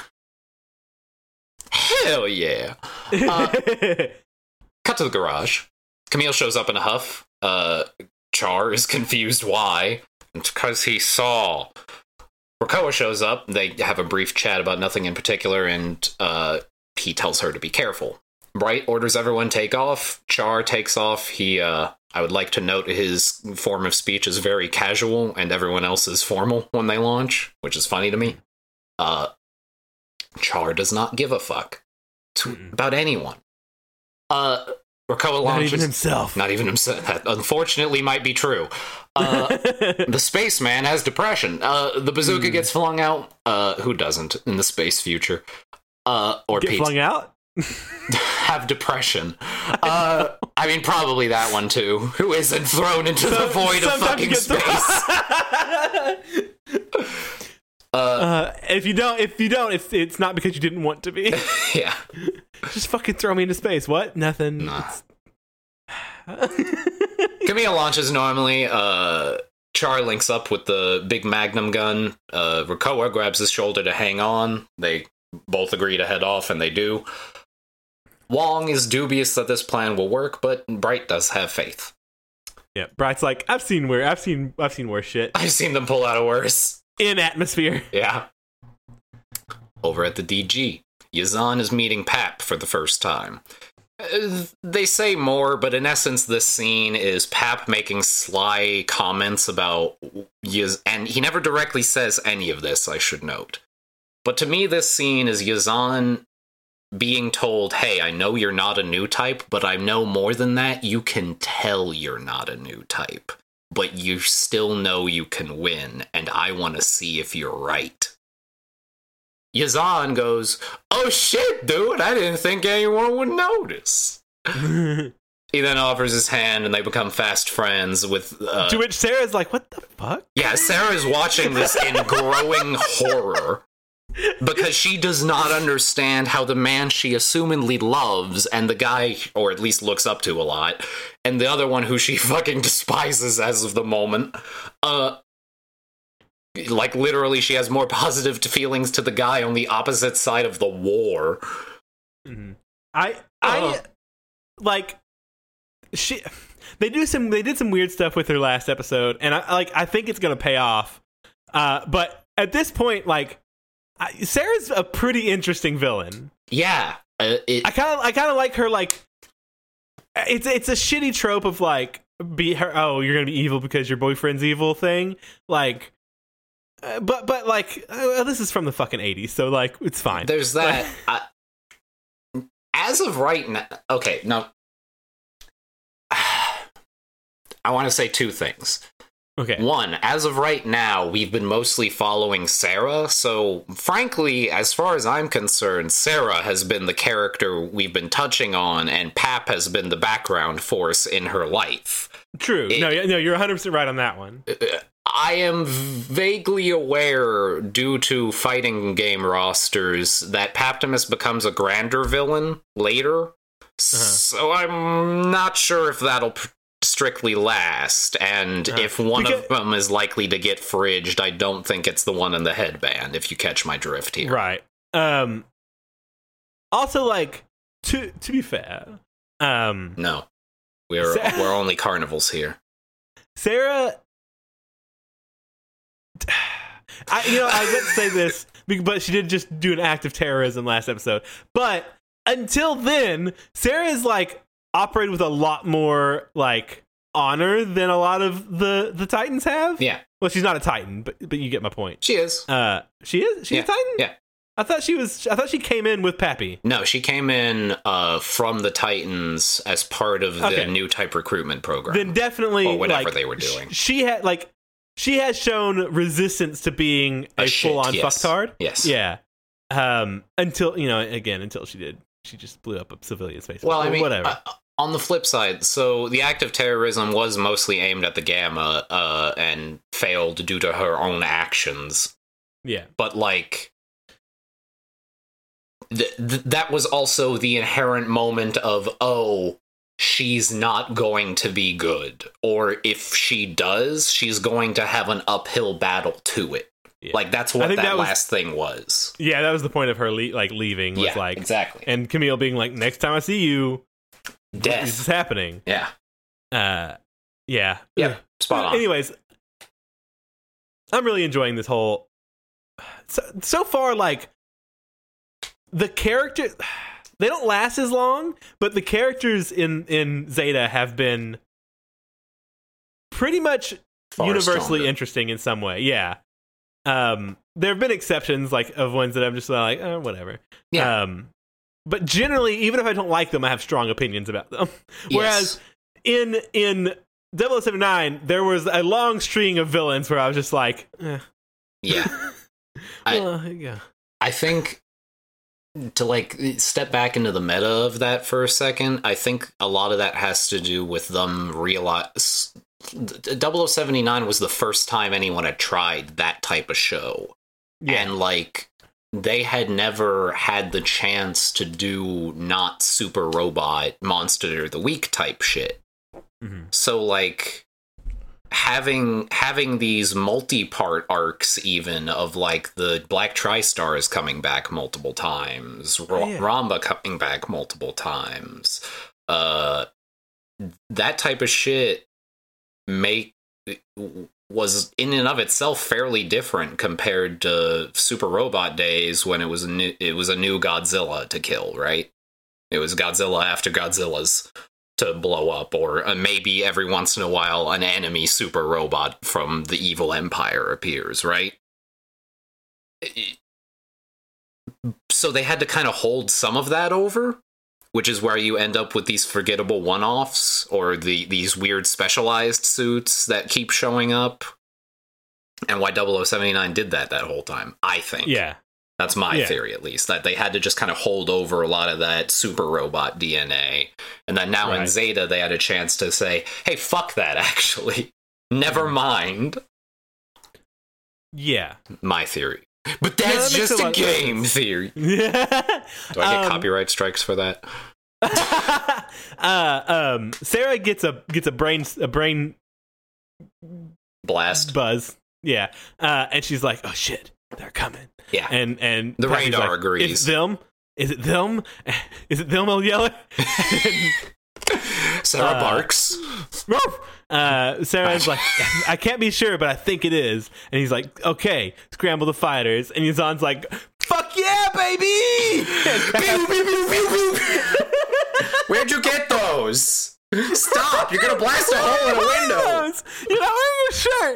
Hell yeah! Uh, cut to the garage. Camille shows up in a huff. Uh, Char is confused why. It's because he saw. Krakoa shows up. They have a brief chat about nothing in particular, and uh, he tells her to be careful. Bright orders everyone take off. Char takes off. He, uh, I would like to note his form of speech is very casual, and everyone else is formal when they launch, which is funny to me. Uh, Char does not give a fuck to, about anyone. Uh, Krakoa launches. Not even himself. Not even himself. That unfortunately might be true. Uh, the spaceman has depression. Uh, the bazooka mm. gets flung out. Uh, who doesn't in the space future? Uh, or Get Pete. flung out? Have depression. Uh, I mean, probably that one too. Who isn't thrown into the void of fucking space? uh, uh, if you don't, if you don't, it's it's not because you didn't want to be. Yeah. Just fucking throw me into space. What? Nothing. Nah. Camille launches normally. Uh, Char links up with the big magnum gun. Uh, Krakoa grabs his shoulder to hang on. They both agree to head off, and they do. Wong is dubious that this plan will work, but Bright does have faith. Yeah, Bright's like, I've seen where I've seen I've seen worse shit. I've seen them pull out of worse. In atmosphere. Yeah. Over at the D G, Yazan is meeting Pap for the first time. Uh, they say more, but in essence, this scene is Pap making sly comments about Yaz, and he never directly says any of this, I should note. But to me, this scene is Yazan being told, hey, I know you're not a new type, but I know more than that. You can tell you're not a new type, but you still know you can win, and I want to see if you're right. Yazan goes, oh shit, dude, I didn't think anyone would notice. He then offers his hand, and they become fast friends with... Uh, to which Sarah's like, what the fuck? Yeah, Sarah's watching this in growing horror. Because she does not understand how the man she assumedly loves, and the guy, or at least looks up to a lot, and the other one who she fucking despises as of the moment, uh, like literally she has more positive feelings to the guy on the opposite side of the war. Mm-hmm. I, I, uh. like, she, they do some, they did some weird stuff with her last episode, and I, like, I think it's gonna pay off, uh, but at this point, like, Sarah's a pretty interesting villain. Yeah, uh, it, I kind of, I kind of like her. Like, it's it's a shitty trope of like, be her. Oh, you're gonna be evil because your boyfriend's evil thing. Like, uh, but but like, uh, this is from the fucking eighties, so like, it's fine. There's that. I, as of right now, okay. Now, I want to say two things. Okay. One, as of right now, we've been mostly following Sarah, so frankly, as far as I'm concerned, Sarah has been the character we've been touching on, and Pap has been the background force in her life. True. It, no, no, you're one hundred percent right on that one. I am vaguely aware, due to fighting game rosters, that Paptimus becomes a grander villain later, uh-huh. So I'm not sure if that'll... Pr- strictly last, and uh, if one because, of them is likely to get fridged, I don't think it's the one in the headband, if you catch my drift here. Right. Um also, like, to to be fair, um no, we're Sarah, we're only carnivals here. Sarah, I you know I was going to say this, but she did just do an act of terrorism last episode, but until then, Sarah is like operated with a lot more like honor than a lot of the the Titans have. Yeah. Well, she's not a Titan, but but you get my point. She is. Uh, she is. She's yeah. a Titan. Yeah. I thought she was. I thought she came in with Pappy. No, she came in uh, from the Titans as part of the okay. new type recruitment program. Then definitely, or whatever like, they were doing. She, she had like she has shown resistance to being a, a full on yes. fucktard. Yes. Yeah. Um. Until you know, again, until she did, she just blew up a civilian space. Well, or I mean, whatever. Uh, On the flip side, so the act of terrorism was mostly aimed at the Gamma uh, and failed due to her own actions. Yeah. But, like, th- th- that was also the inherent moment of, oh, she's not going to be good. Or if she does, she's going to have an uphill battle to it. Yeah. Like, that's what that, that was, last thing was. Yeah, that was the point of her, le- like, leaving. Was yeah, like, exactly. And Camille being like, next time I see you... Death. This is happening. Yeah. Uh, Yeah. Yeah, spot on. Anyways, I'm really enjoying this whole. So, so far, like the character, they don't last as long, but the characters in in Zeta have been pretty much Far universally stronger. interesting in some way. Yeah. Um, there have been exceptions, like of ones that I'm just like, oh, whatever. Yeah. Um, but generally, even if I don't like them, I have strong opinions about them. Whereas Yes. in in double oh seven nine, there was a long string of villains where I was just like, eh. Yeah. I- Well, yeah. I think to like step back into the meta of that for a second, I think a lot of that has to do with them realize double oh seven nine was the first time anyone had tried that type of show. Yeah. And like they had never had the chance to do not super robot monster of the week type shit. Mm-hmm. So like having having these multi-part arcs even of like the Black Tri-Star is coming back multiple times, Ra- Oh, yeah. Ramba coming back multiple times, uh that type of shit make was in and of itself fairly different compared to Super Robot days when it was a new it was a new Godzilla to kill, right? It was Godzilla after Godzilla's to blow up, or uh, maybe every once in a while an enemy super robot from the evil empire appears, right? So they had to kind of hold some of that over, which is where you end up with these forgettable one-offs, or the these weird specialized suits that keep showing up, and why double oh seven nine did that that whole time, I think. Yeah. That's my Yeah. theory, at least, that they had to just kind of hold over a lot of that super robot D N A. And then now in Right. Zeta, they had a chance to say, hey, fuck that, actually. Never mind. Yeah. My theory. But Yeah, that's that makes just a a lot of game theory. Yeah. Do I get Um, copyright strikes for that? uh, um, Sarah gets a gets a brain a brain Blast. buzz. Yeah. Uh, and she's like, "Oh shit, they're coming." Yeah. And and The Pappy's radar like, agrees. Is it them? Is it them? Is it them, old yeller? Sarah uh, barks. uh, Sarah's like, I can't be sure, but I think it is. And he's like, okay, scramble the fighters. And Yazan's like, fuck yeah, baby! Pew, pew, pew, pew, pew. Where'd you get those? Stop! You're gonna blast a hole in a window. You're not wearing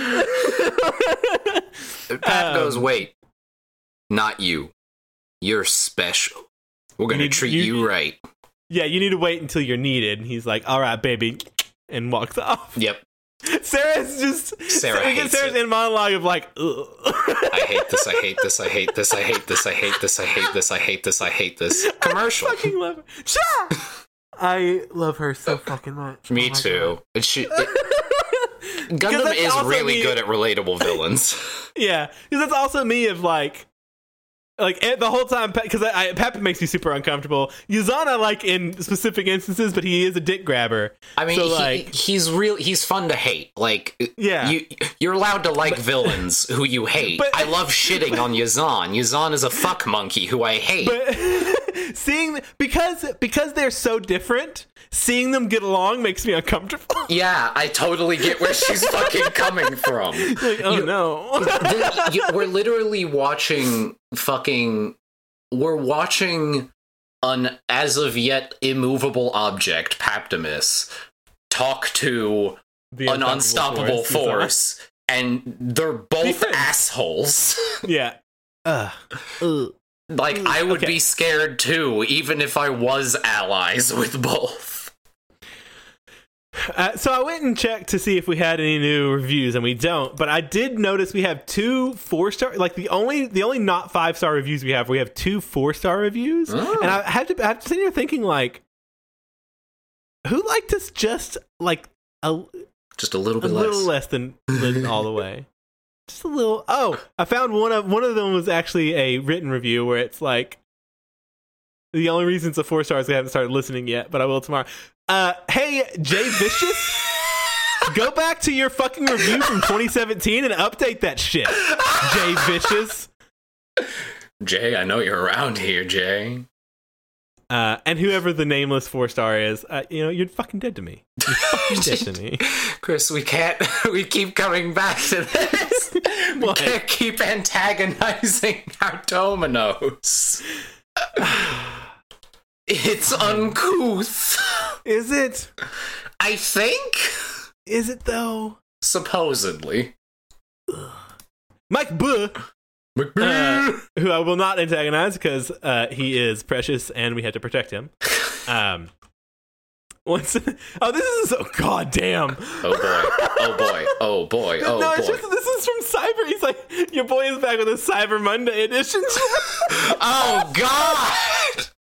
your shirt. Pat Um, goes, wait, not you. You're special. We're gonna You- treat you- you right. Yeah, you need to wait until you're needed. And he's like, all right, baby, and walks off. Yep. Sarah's just Sarah Sarah hates Sarah's it. in monologue of like, ugh. I hate this, I hate this, I hate this, I hate this, I hate this, I hate this, I hate this, I hate this. Commercial. I fucking love her. Cha! I love her so fucking much. Me Oh my too. It should, it, God. 'Cause Gundam that's is also really me- good at relatable villains. Yeah, because that's also me of like, like eh, the whole time because I, I Papa makes me super uncomfortable. Yazan I like in specific instances, but he is a dick grabber. I mean, So, he, like- he's real. He's fun to hate. Like, Yeah. you you're allowed to like villains who you hate. But- I love shitting on Yazan. Yazan is a fuck monkey who I hate. But seeing because because they're so different, seeing them get along makes me uncomfortable. Yeah, I totally get where she's fucking coming from. Like, oh You- no. The- you- we're literally watching fucking. We're watching an as of yet immovable object, Paptimus, talk to The an unstoppable Yazan. force, and they're both Defense. assholes. Yeah. Ugh. Ugh. Like, I would Okay. be scared too, even if I was allies with both. Uh, so I went and checked to see if we had any new reviews, and we don't. But I did notice we have two four star, like the only the only not five star reviews we have. We have two four star reviews, Oh. and I had to I have to sit here thinking like, who liked us just like a, Just a little a bit little less. less than than all the way, just a little. Oh, I found one of one of them was actually a written review where it's like. The only reason it's a four star is I haven't started listening yet, but I will tomorrow. Uh, hey, Jay Vicious, go back to your fucking review from twenty seventeen and update that shit. Jay Vicious. Jay, I know you're around here, Jay. Uh, and whoever the nameless four star is, uh, you know, you're fucking dead to me. You're fucking dead to me. Chris, we can't. We keep coming back to this. We can't keep antagonizing our dominoes. It's uncouth. Is it? I think. Is it though? Supposedly. Mike Buh. Uh, who I will not antagonize because uh, he is precious and we had to protect him. Um, once, oh, this is so goddamn. Oh boy! Oh boy! Oh boy! Oh no, boy! It's just, this is from Cyber. He's like, your boy is back with a Cyber Monday edition. Oh God!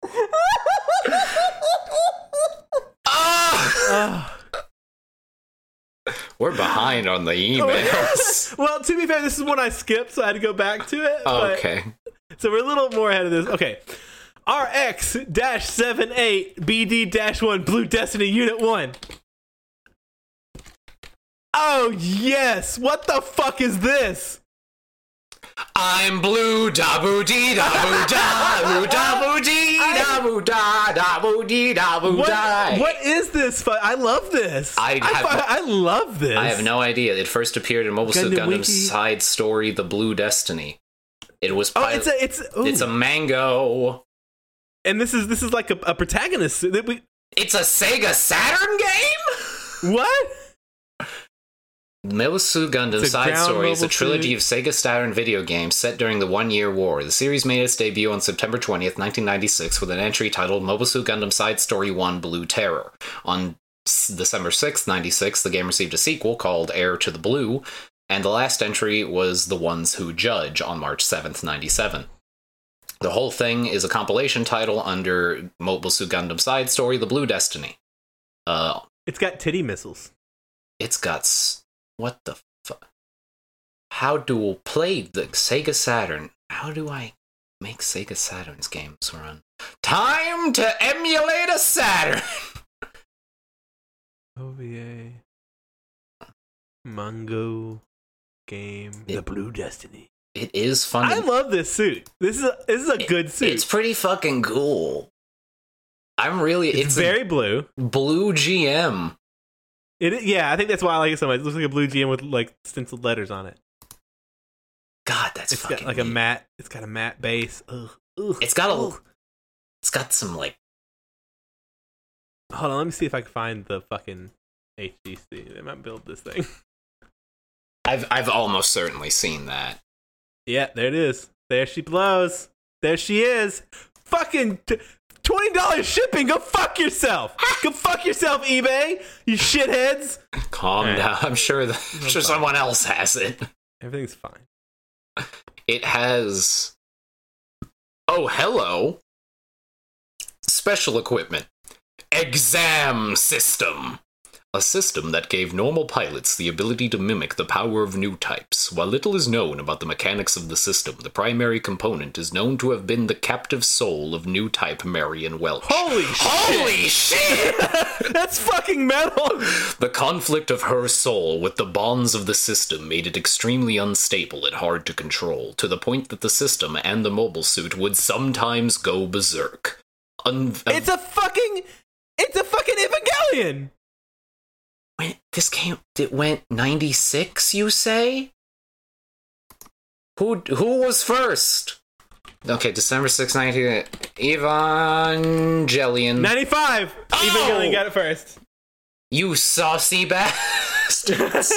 Oh. We're behind on the emails. Well, to be fair, this is one I skipped, so I had to go back to it. Okay. But, so we're a little more ahead of this. Okay. R X seventy-eight B D one Blue Destiny Unit one. Oh, yes. What the fuck is this? I'm blue, da boo dee da boo da boo da boo dee da boo da da boo dee da boo da. What is this? Fu- I love this. I, I, have, fu- I love this. I have no idea. It first appeared in Mobile Suit Gundam Gundam's Wiki. side story, The Blue Destiny. It was. Oh, Pilot- it's a it's ooh. it's a mango. And this is this is like a, a protagonist that we. It's a Sega Saturn game. What? Mobile Suit Gundam It's a Side ground Story is a mobile trilogy suit. of Sega Saturn video games set during the One-Year War. The series made its debut on September twentieth, nineteen ninety-six with an entry titled Mobile Suit Gundam Side Story one Blue Terror. On S- December sixth, ninety-six, the game received a sequel called Heir to the Blue, and the last entry was The Ones Who Judge on March seventh, ninety-seven. The whole thing is a compilation title under Mobile Suit Gundam Side Story, The Blue Destiny. Uh, It's got titty missiles. it's got... S- what the fuck? How do I play the Sega Saturn? How do I make Sega Saturn's games run? Time to emulate a Saturn! O V A. Mango. Game. It- the Blue Destiny. It is fun. I love this suit. This is a, this is a good suit. It's pretty fucking cool. I'm really... It's, It's, very blue. a blue G M. It is- yeah, I think that's why I like it so much. It looks like a blue G M with like stenciled letters on it. God, that's It's fucking got like a neat. matte. It's got a matte base. Ugh, ugh, It's got a... ugh. It's got some, like... Hold on, let me see if I can find the fucking H D C. They might build this thing. I've I've almost certainly seen that. Yeah, there it is. There she blows. There she is. Fucking t- twenty dollars shipping. Go fuck yourself. Go fuck yourself, eBay. You shitheads. Calm All right. down. I'm sure that, I'm No sure problem. someone else has it. Everything's fine. It has... Oh, hello. Special equipment. Exam system. A system that gave normal pilots the ability to mimic the power of new types. While little is known about the mechanics of the system, the primary component is known to have been the captive soul of new type Marion Welch. Holy shit. Holy shit! That's fucking metal. The conflict of her soul with the bonds of the system made it extremely unstable and hard to control, to the point that the system and the mobile suit would sometimes go berserk. Un- It's a fucking. It's a fucking Evangelion. When this came, it went ninety-six, you say? Who who was first? Okay, December sixth, nineteen... Evangelion. ninety-five. Oh! Evangelion got it first. You saucy bastards.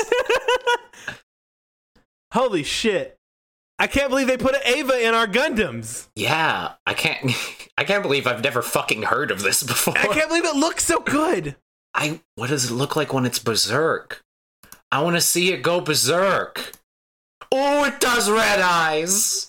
Holy shit. I can't believe they put an Ava in our Gundams. Yeah, I can't... I can't believe I've never fucking heard of this before. I can't believe it looks so good. I... What does it look like when it's berserk? I want to see it go berserk. Oh, it does red eyes.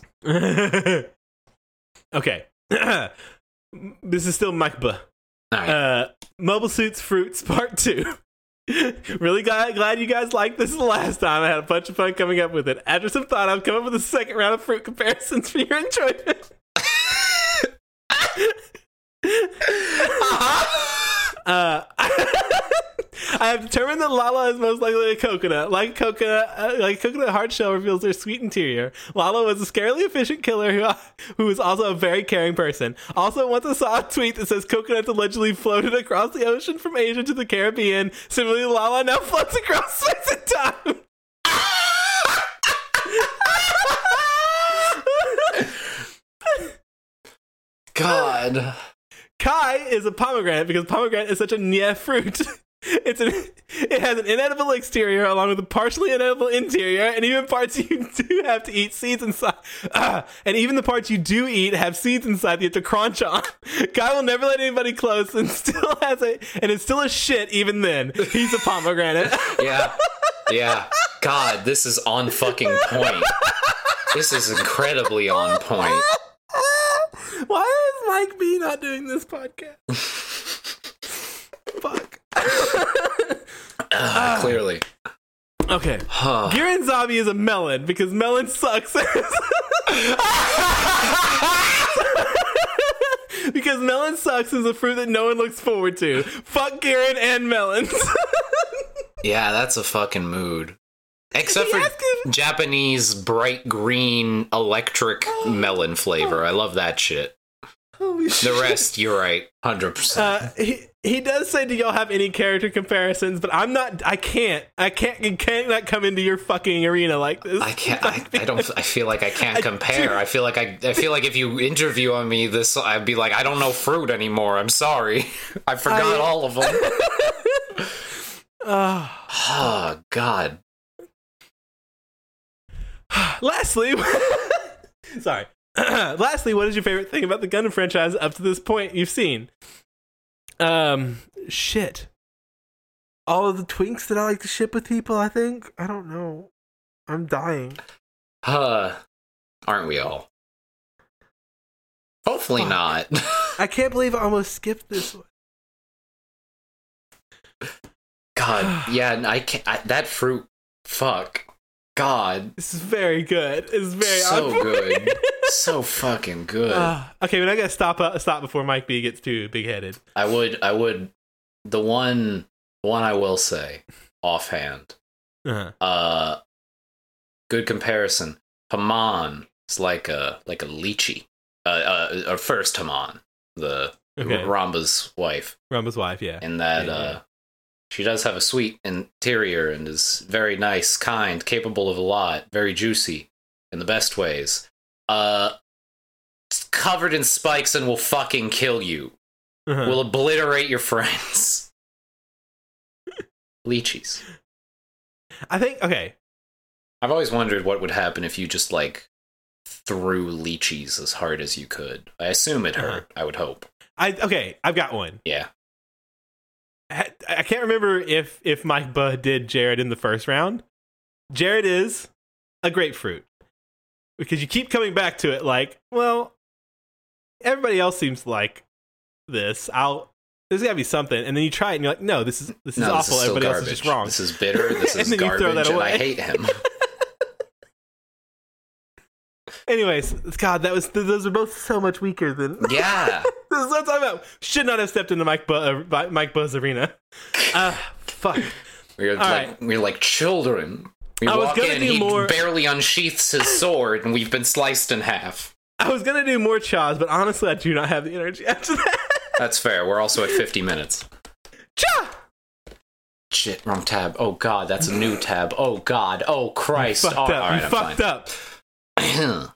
Okay. This is still Mike Buh. All right. Uh, Mobile Suits Fruits Part two. Really glad, glad you guys liked this the last time. I had a bunch of fun coming up with it. After some thought, I've come up with a second round of fruit comparisons for your enjoyment. uh, I I have determined that Lala is most likely a coconut. Like coconut, uh, like coconut hard shell reveals their sweet interior. Lala was a scarily efficient killer who, who was also a very caring person. Also, once I saw a tweet that says coconuts allegedly floated across the ocean from Asia to the Caribbean. Similarly, Lala now floats across space and time. God. Kai is a pomegranate because pomegranate is such a nyeh fruit. It's an, it has an inedible exterior along with a partially inedible interior, and even parts you do have to eat seeds inside. Uh, and even the parts you do eat have seeds inside that you have to crunch on. Kai will never let anybody close, and still has a, and it's still a shit even then. He's a pomegranate. Yeah, yeah. God, this is on fucking point. This is incredibly on point. Why is Mike B not doing this podcast? Fuck. uh, clearly. Okay. Huh. Giran Zabi is a melon because melon sucks. Because melon sucks is a fruit that no one looks forward to. Fuck Giran and melons. Yeah, that's a fucking mood. Except for Japanese bright green electric melon flavor. I love that shit. Holy the shit. rest, you're right. one hundred percent. Uh, he, he does say, do y'all have any character comparisons? But I'm not, I can't. I can't, I can't not come into your fucking arena like this. I can't, I, I don't, I feel like I can't compare. I, I feel like I, I feel like if you interview on me this, I'd be like, I don't know fruit anymore. I'm sorry. I forgot I, all of them. uh, oh, God. Lastly, sorry. Lastly, what is your favorite thing about the Gundam franchise up to this point you've seen? Um, shit. All of the twinks that I like to ship with people, I think? I don't know. I'm dying. Uh, aren't we all? Hopefully Fuck. not. I can't believe I almost skipped this one. God, yeah, I can't, I, that fruit, fuck. God. This is very good. It's very so good. So fucking good. Uh, okay, but I gotta stop uh, stop before Mike B gets too big headed. I would I would the one one I will say offhand. Uh-huh. Uh good comparison. Haman is like a like a lychee. Uh uh or first Haman, the okay. Ramba's wife. Ramba's wife, yeah. In that yeah, uh yeah. she does have a sweet interior and is very nice, kind, capable of a lot, very juicy in the best ways. Uh, covered in spikes and will fucking kill you. Uh-huh. Will obliterate your friends. Lychees. I think, okay. I've always wondered what would happen if you just, like, threw lychees as hard as you could. I assume it hurt, uh-huh. I would hope. I Okay, I've got one. Yeah. I can't remember if, if Mike Buh did Jared in the first round. Jared is a grapefruit. Because you keep coming back to it like, well, everybody else seems like this. I'll there's gotta be something. And then you try it and you're like, no, this is this is no, awful. This is everybody garbage. else is just wrong. This is bitter, this is and garbage, and I hate him. Anyways, God, that was those are both so much weaker than yeah. This is what I'm talking about. Should not have stepped into Mike Bu- uh, Mike Buh's arena. Uh, fuck. We're like right. we're like children. We I walk was in, do he more... barely unsheaths his sword, and we've been sliced in half. I was gonna do more Chaws, but honestly, I do not have the energy after that. That's fair. We're also at fifty minutes. Cha! Shit, wrong tab. Oh god, that's a new tab. Oh god. Oh Christ. You fucked oh, up. All right, you I'm fucked fine. up.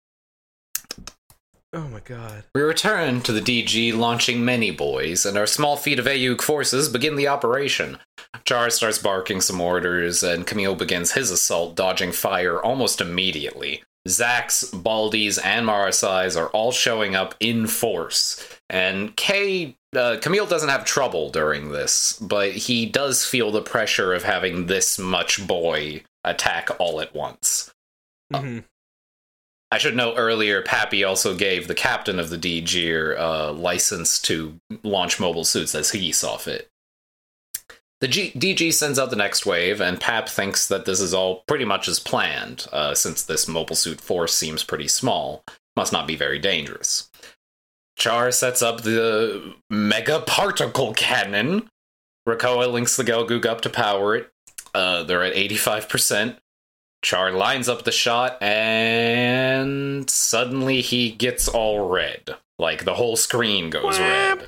Oh my god. We return to the D G launching many boys, and our small fleet of A U G forces begin the operation. Char starts barking some orders, and Camille begins his assault, dodging fire almost immediately. Zax, Baldies, and Marasai's are all showing up in force, and Kay, uh, Camille doesn't have trouble during this, but he does feel the pressure of having this much boy attack all at once. Mm-hmm. Uh, I should note earlier, Pappy also gave the captain of the D G uh, license to launch mobile suits as he saw fit. The G- D G sends out the next wave, and Pap thinks that this is all pretty much as planned, uh, since this mobile suit force seems pretty small. Must not be very dangerous. Char sets up the Mega Particle Cannon, Krakoa links the Gelgoog up to power it. Uh, they're at eighty-five percent. Char lines up the shot, and suddenly he gets all red. Like, the whole screen goes red.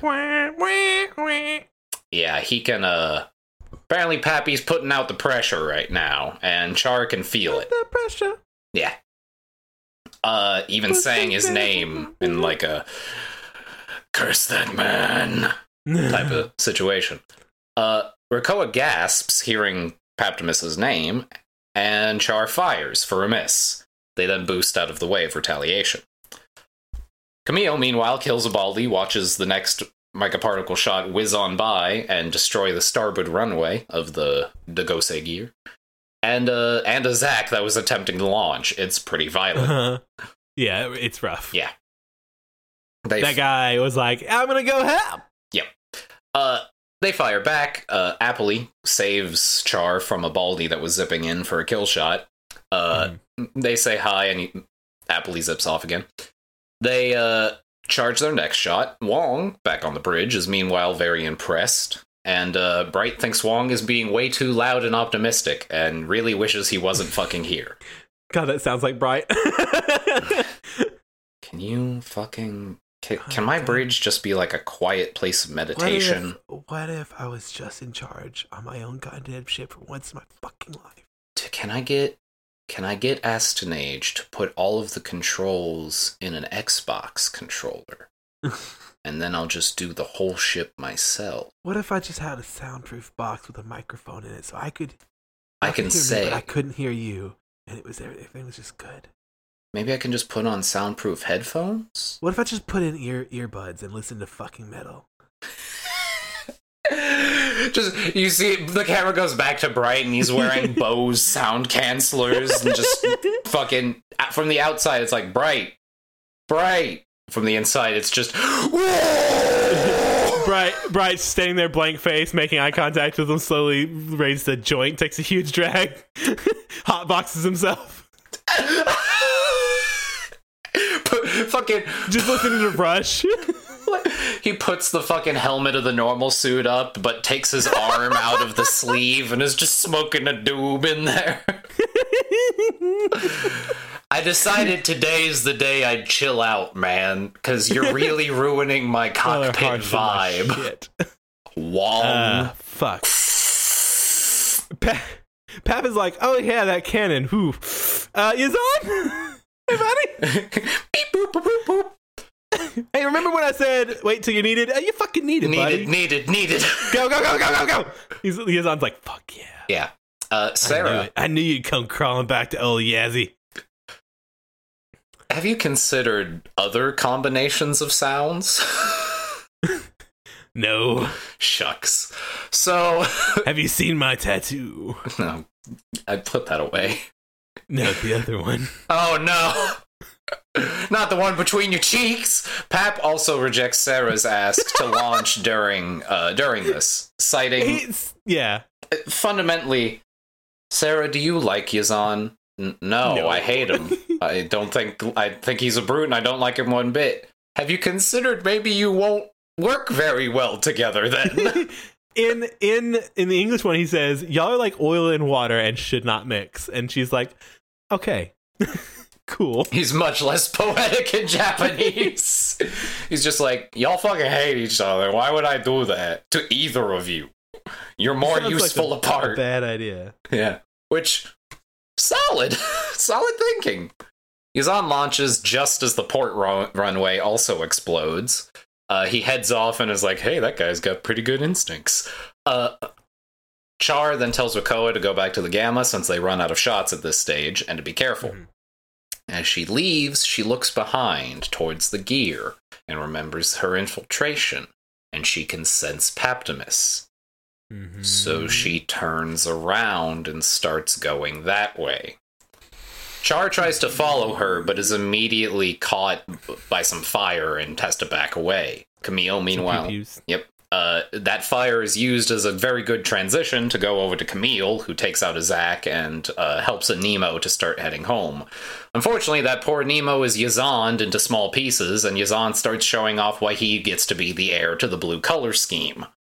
Yeah, he can, uh... apparently Pappy's putting out the pressure right now, and Char can feel it. The pressure. Yeah. Uh, even saying his name in, like, a... curse that man type of situation. Uh, Krakoa gasps, hearing Paptimus's name, and Char fires for a miss. They then boost out of the way of retaliation. Camille, meanwhile, kills a Baldy, watches the next microparticle shot whiz on by and destroy the starboard runway of the Dagose gear. And, uh, and a Zack that was attempting to launch. It's pretty violent. Uh-huh. Yeah, it's rough. Yeah. They that guy was like, I'm gonna go help! Yep. Uh... They fire back. Uh, Appley saves Char from a Baldy that was zipping in for a kill shot. Uh, mm. They say hi, and he, Appley zips off again. They uh, charge their next shot. Wong, back on the bridge, is meanwhile very impressed. And uh, Bright thinks Wong is being way too loud and optimistic, and really wishes he wasn't fucking here. God, that sounds like Bright. Can you fucking... Can, can my bridge just be like a quiet place of meditation? What if, what if I was just in charge on my own goddamn ship for once in my fucking life? Can I get can I get Astonage to put all of the controls in an Xbox controller? And then I'll just do the whole ship myself. What if I just had a soundproof box with a microphone in it so I could I, I can say me, but I couldn't hear you and it was everything was just good. Maybe I can just put on soundproof headphones? What if I just put in ear earbuds and listen to fucking metal? Just, you see, the camera goes back to Bright and he's wearing Bose sound cancelers and just fucking, from the outside it's like, Bright, Bright. From the inside it's just, Bright, Bright standing there blank face, making eye contact with him, slowly raises the joint, takes a huge drag, hotboxes himself. Fucking just listening to Rush. He puts the fucking helmet of the normal suit up, but takes his arm out of the sleeve and is just smoking a doob in there. I decided today's the day I'd chill out, man, because you're really ruining my cockpit vibe. Wong. Uh, fuck. Pa- Pap is like, oh yeah, that cannon. Who? Uh, is on? Hey, buddy. Beep, boop, boop, boop, boop. Hey, remember when I said, wait till you need it? Uh, you fucking need it, needed, buddy. Needed, needed, needed. Go, go, go, go, go, go. He's, Yazan's like, fuck yeah. Yeah. Uh, Sarah. I knew, I knew you'd come crawling back to old Yazzie. Have you considered other combinations of sounds? No. Shucks. So... Have you seen my tattoo? No. I'd put that away. No, the other one. Oh, no. Not the one between your cheeks. Pap also rejects Sarah's ask to launch during uh, during this, citing... It's, yeah. Fundamentally, Sarah, do you like Yazan? N- no, no, I hate him. I don't think... I think he's a brute and I don't like him one bit. Have you considered maybe you won't work very well together then? in in in the English one, he says, y'all are like oil and water and should not mix. And she's like, okay. Cool. He's much less poetic in Japanese. He's just like, y'all fucking hate each other. Why would I do that to either of you? You're more useful like a, apart. A bad idea. Yeah. Which, solid. Solid thinking. Yazan launches just as the port ro- runway also explodes. Uh, he heads off and is like, hey, that guy's got pretty good instincts. Uh, Char then tells Krakoa to go back to the Gamma since they run out of shots at this stage and to be careful. Mm-hmm. As she leaves, she looks behind towards the gear and remembers her infiltration, and she can sense Paptimus. Mm-hmm. So she turns around and starts going that way. Char tries to follow her, but is immediately caught by some fire and has to back away. Camille, meanwhile... Yep. Uh, that fire is used as a very good transition to go over to Camille, who takes out a Zack and uh, helps a Nemo to start heading home. Unfortunately, that poor Nemo is Yazan'd into small pieces, and Yazan starts showing off why he gets to be the heir to the blue color scheme.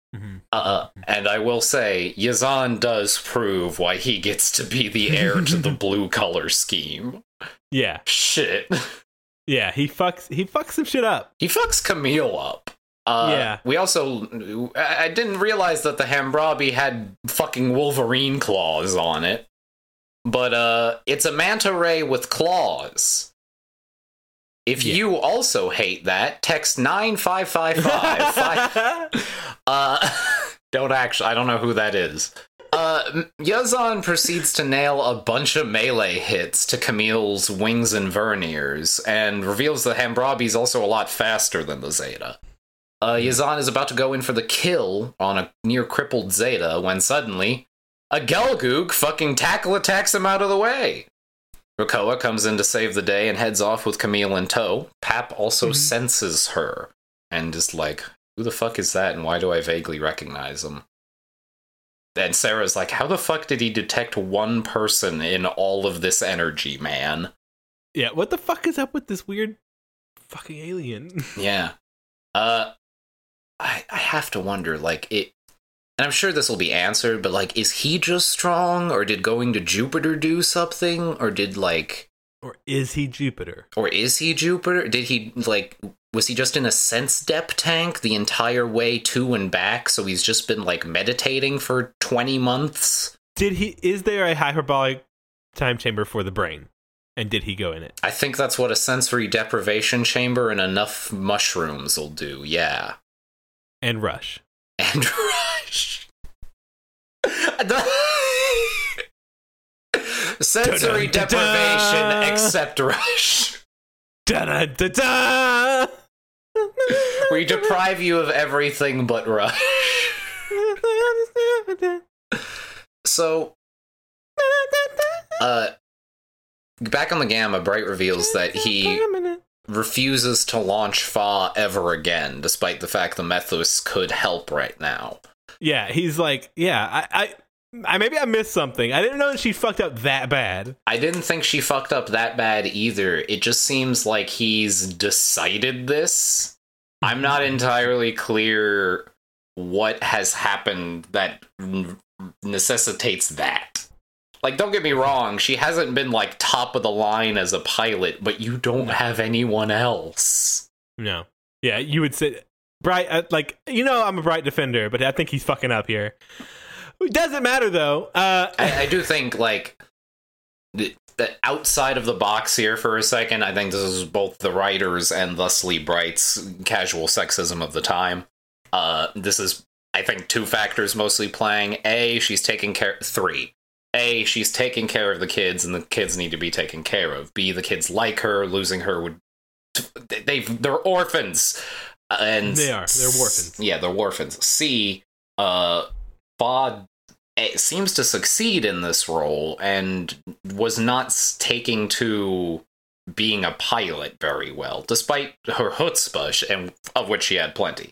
Mm-hmm. Uh, and I will say, Yazan does prove why he gets to be the heir to the blue color scheme. Yeah. Shit. Yeah, he fucks he fucks some shit up. He fucks Camille up. Uh, yeah. We also... I didn't realize that the Hammurabi had fucking Wolverine claws on it. But uh, it's a manta ray with claws. If yeah. you also hate that, text nine five five five. five, uh, don't actually, I don't know who that is. Uh, Yazan proceeds to nail a bunch of melee hits to Camille's wings and verniers, and reveals the Hammurabi's also a lot faster than the Zeta. Uh, Yazan is about to go in for the kill on a near crippled Zeta when suddenly, a Gelgoog fucking tackle attacks him out of the way. Krakoa comes in to save the day and heads off with Camille in tow. Pap also mm-hmm. senses her and is like, who the fuck is that and why do I vaguely recognize him? And Sarah's like, how the fuck did he detect one person in all of this energy, man? Yeah, what the fuck is up with this weird fucking alien? Yeah. Uh, I, I have to wonder, like, it... And I'm sure this will be answered, but, like, is he just strong? Or did going to Jupiter do something? Or did, like... Or is he Jupiter? Or is he Jupiter? Did he, like... Was he just in a sense dep tank the entire way to and back? So he's just been, like, meditating for twenty months? Did he... Is there a hyperbolic time chamber for the brain? And did he go in it? I think that's what a sensory deprivation chamber and enough mushrooms will do, yeah. And Rush. And Rush. Sensory deprivation except Rush. Da-da-da-da! We deprive you of everything but Rush. So, uh, back on the Gamma, Bright reveals that he refuses to launch Fa ever again, despite the fact the Methus could help right now. Yeah, he's like, yeah, I, I, I maybe I missed something. I didn't know that she fucked up that bad. I didn't think she fucked up that bad either. It just seems like he's decided this. I'm not entirely clear what has happened that n- necessitates that. Like, don't get me wrong, she hasn't been, like, top of the line as a pilot, but you don't have anyone else. No. Yeah, you would say... Bright, uh, like, you know I'm a Bright defender, but I think he's fucking up here. It doesn't matter, though. Uh, I, I do think, like, the, the outside of the box here for a second, I think this is both the writers and thusly Bright's casual sexism of the time. Uh, this is, I think, two factors mostly playing. A, she's taking care... Three. A, she's taking care of the kids, and the kids need to be taken care of. B, the kids like her. Losing her would... They've, they're orphans. And they are. They're orphans. Yeah, they're orphans. C, uh, Bod seems to succeed in this role and was not taking to being a pilot very well, despite her chutzpah, and of which she had plenty.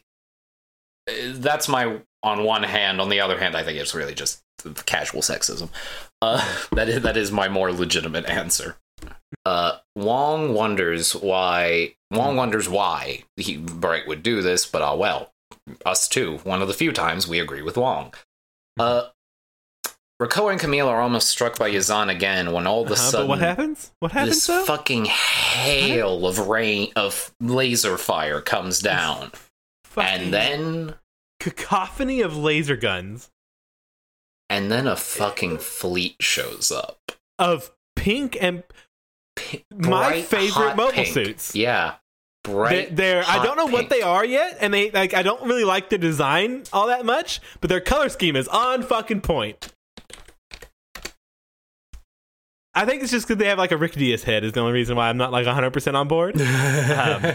That's my, on one hand. On the other hand, I think it's really just casual sexism. Uh, that is, that is my more legitimate answer. Uh, Wong wonders why. Wong wonders why he, Bright would do this, but ah, well, us too. One of the few times we agree with Wong. Uh, Rakoa and Camille are almost struck by Yazan again when all of a uh-huh, sudden, but what happens? What happens? This though? fucking hail of rain of laser fire comes down, and then cacophony of laser guns, and then a fucking fleet shows up of pink and. P- my favorite mobile pink. suits. Yeah. Bright. They're, they're I don't know pink. what they are yet, and they like I don't really like the design all that much, but their color scheme is on fucking point. I think it's just because they have like a Rick Diaz head is the only reason why I'm not like one hundred percent on board. um,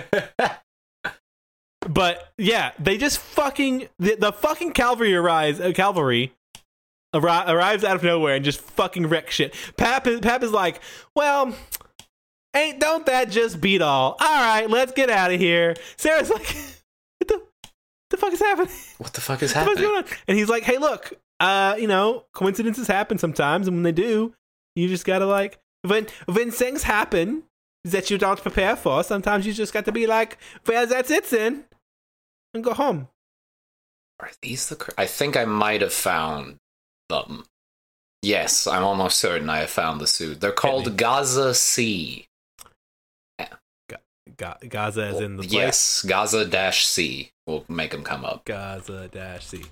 but yeah, they just fucking the, the fucking cavalry arrives. Uh, cavalry. Arri- arrives out of nowhere and just fucking wreck shit. Pap is, Pap is like, well, ain't don't that just beat all? All right, let's get out of here. Sarah's like, what the, what the fuck is happening? What the fuck is happening? What's going on? And he's like, hey, look, uh, you know, coincidences happen sometimes, and when they do, you just gotta like, when when things happen that you don't prepare for, sometimes you just got to be like, well, that's it then, and go home. Are these the... I think I might have found them. Yes, I'm almost certain I have found the suit. They're called Gaza C. Yeah. Ga- Gaza as in the place? Yes, Gaza dash C. We'll make them come up. Gaza dash C.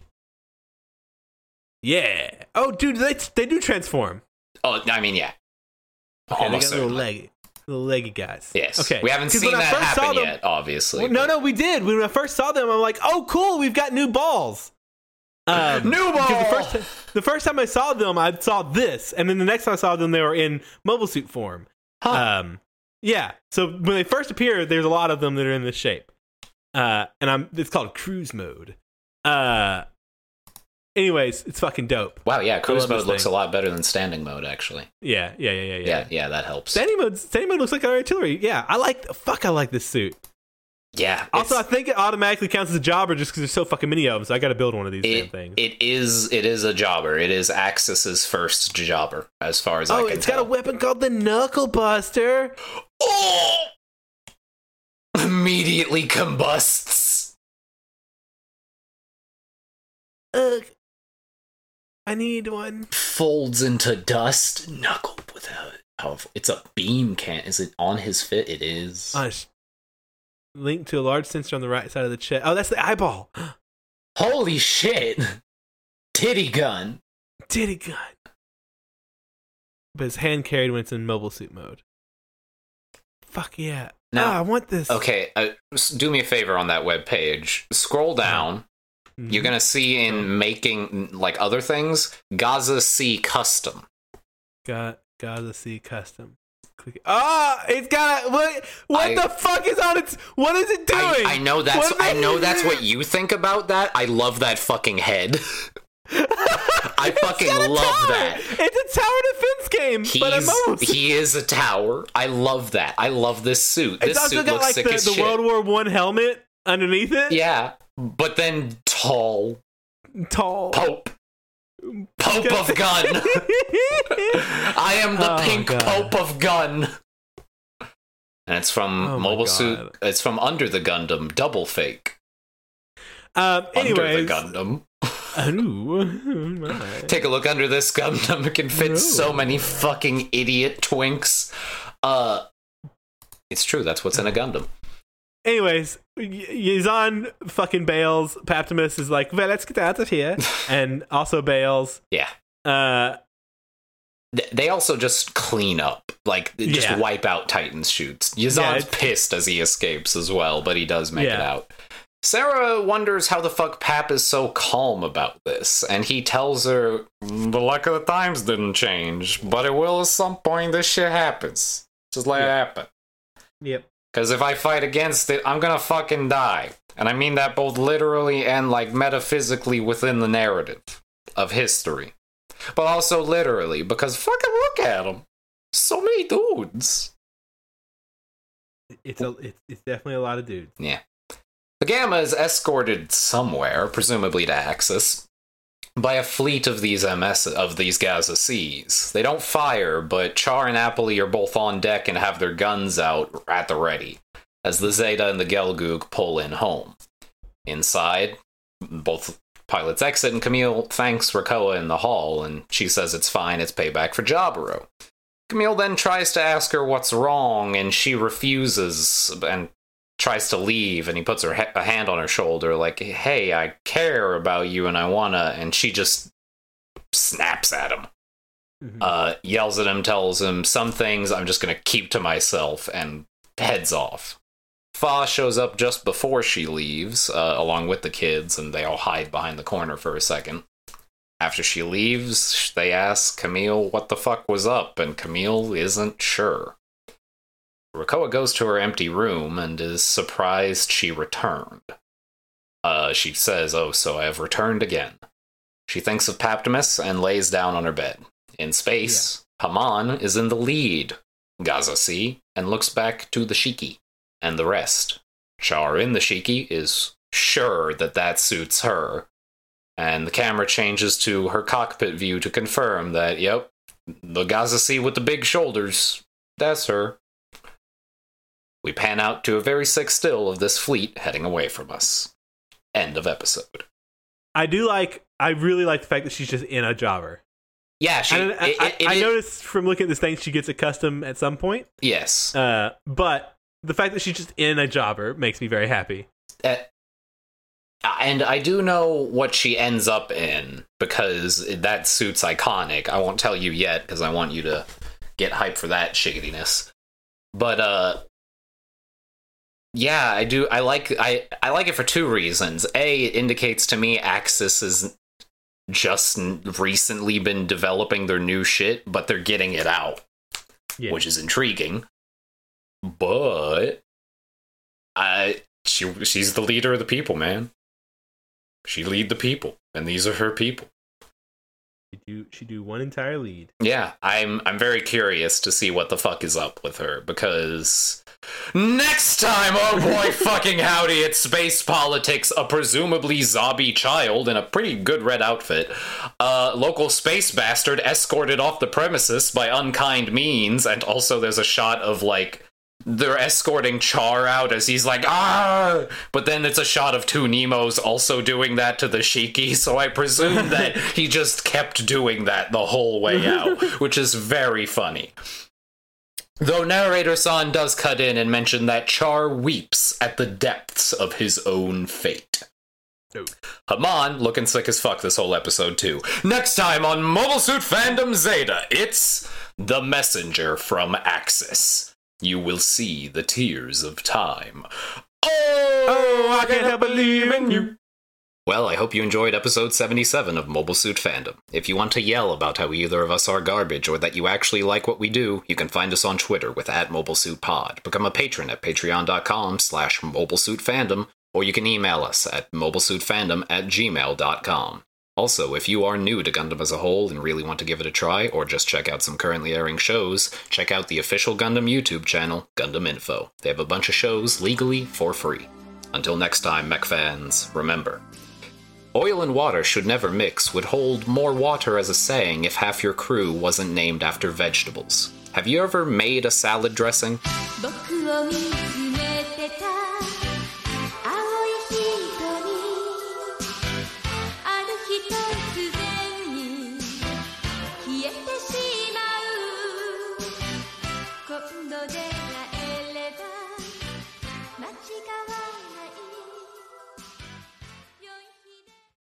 Yeah. Oh, dude, they they do transform. Oh, I mean, yeah. Okay, Almost they got little certainly. leggy, little leggy guys. Yes. Okay. We haven't 'Cause seen when I that first saw happen them- yet, obviously. Well, no, no, we did. When I first saw them, I'm like, oh, cool, we've got new balls. Um, New ball! because The first, the first time I saw them, I saw this, and then the next time I saw them, they were in mobile suit form. Huh. Um, yeah. So when they first appear, there's a lot of them that are in this shape, uh, and I'm. It's called cruise mode. Uh, anyways, it's fucking dope. Wow, yeah, cruise love mode this looks thing. a lot better than standing mode, actually. Yeah, yeah, yeah, yeah, yeah. Yeah, yeah, that helps. Standing mode, standing mode looks like an artillery. Yeah, I like. Fuck, I like this suit. Yeah. Also, I it's- think it automatically counts as a jobber just because there's so fucking many of them. So I got to build one of these damn it, things. it is it is a jobber. It is Axis's first jobber, as far as I Oh, can it's tell. got a weapon called the Knuckle Buster. Oh! Immediately combusts. Ugh. I need one. Folds into dust. Knuckle without powerful. It's a beam can. Is it on his fit? It is. Uh, sh- linked to a large sensor on the right side of the chest. Oh, that's the eyeball. Holy shit! Titty gun. Titty gun. But it's hand carried when it's in mobile suit mode. Fuck yeah. Now- ah, I want this. Okay, uh, s- do me a favor on that web page. Scroll down. Mhm. You're gonna see in making like other things, Gaza C custom. Got Gaza C custom. Click. Ah, it's got a, what? What I- the fuck is on its? What is it doing? I, I know that's What I the- know that's what you think about that. I love that fucking head. I It's fucking got a love tower. that. It's a tower defense game, but a He's mobile suit. he is a tower. I love that. I love this suit. This It's also suit got looks like sick the, as the shit. World War One helmet underneath it. Yeah, but then tall Tall. Pope. Pope of gun. I am the Oh, pink God. Pope of gun. And it's from Oh, my Mobile God. Suit. It's from Under the Gundam. Double fake. Um, anyways, Under the Gundam. Ooh, my. Take a look under this Gundam. It can fit so No. many fucking idiot twinks. Uh, it's true. That's what's in a Gundam. Anyways, Y- Yazan fucking bails. Paptimus is like, well, let's get out of here, and also bails. Yeah. Uh, Th- They also just clean up. Like, they just Yeah. wipe out Titan's shoots. Yazan's Yeah, it's- pissed as he escapes as well, but he does make it Yeah. out. Sarah wonders how the fuck Pap is so calm about this, and he tells her, the luck of the times didn't change, but it will at some point. This shit happens. Just let it Yeah. happen. yep. Because if I fight against it, I'm gonna fucking die. And I mean that both literally and, like, metaphysically within the narrative of history. But also literally, because fucking look at them. So many dudes. It's a, it's, it's definitely a lot of dudes. Yeah. The Gamma is escorted somewhere, presumably to Axis, by a fleet of these M S of these Gaza Cs. They don't fire, but Char and Appley are both on deck and have their guns out at the ready, as the Zeta and the Gelgoog pull in home. Inside, both pilots exit, and Camille thanks Rakoa in the hall, and she says it's fine, it's payback for Jaburo. Camille then tries to ask her what's wrong, and she refuses and tries to leave, and he puts her ha- a hand on her shoulder like, hey, I care about you and I wanna, and she just snaps at him. Mhm. Uh, yells at him, tells him some things I'm just gonna keep to myself, and heads off. Fa shows up just before she leaves, uh, along with the kids, and they all hide behind the corner for a second. After she leaves, they ask Camille what the fuck was up, and Camille isn't sure. Rakoa goes to her empty room and is surprised she returned. Uh, she says, oh, so I have returned again. She thinks of Paptimus and lays down on her bed. In space, Haman is in the lead, Gaza C, and looks back to the Shiki and the rest. Char in the Shiki is sure that that suits her, and the camera changes to her cockpit view to confirm that, yep, the Gaza C with the big shoulders, that's her. We pan out to a very sick still of this fleet heading away from us. End of episode. I do like. I really like the fact that she's just in a jobber. Yeah, she. And it, I, it, I, it, I it, noticed from looking at this thing, she gets a custom at some point. Yes. Uh, but the fact that she's just in a jobber makes me very happy. Uh, and I do know what she ends up in, because that suit's iconic. I won't tell you yet, because I want you to get hyped for that shittiness. But, uh... yeah, I do. I like I, I like it for two reasons. A, it indicates to me Axis has just recently been developing their new shit, but they're getting it out, yeah. Which is intriguing. But I she she's the leader of the people, man. She lead the people, and these are her people. She do she do one entire lead. Yeah, I'm I'm very curious to see what the fuck is up with her, because next time, oh boy, fucking howdy, it's space politics. A presumably zombie child in a pretty good red outfit, uh, local space bastard escorted off the premises by unkind means, and also there's a shot of like they're escorting Char out as he's like, ah! But then it's a shot of two Nemos also doing that to the Shiki, so I presume that he just kept doing that the whole way out, which is very funny. Though narrator San does cut in and mention that Char weeps at the depths of his own fate. Oh. Haman looking sick as fuck this whole episode too. Next time on Mobile Suit Fandom Zeta, it's The Messenger from Axis. You will see the tears of time. Oh, oh I can't help believing you. Well, I hope you enjoyed episode seventy-seven of Mobile Suit Fandom. If you want to yell about how either of us are garbage or that you actually like what we do, you can find us on Twitter with at MobileSuitPod. Become a patron at patreon.com slash MobileSuitFandom, or you can email us at mobilesuitfandom at gmail dot com. Also, if you are new to Gundam as a whole and really want to give it a try, or just check out some currently airing shows, check out the official Gundam YouTube channel, Gundam Info. They have a bunch of shows legally for free. Until next time, mech fans, remember, oil and water should never mix would hold more water as a saying if half your crew wasn't named after vegetables. Have you ever made a salad dressing? Cuando llega el edad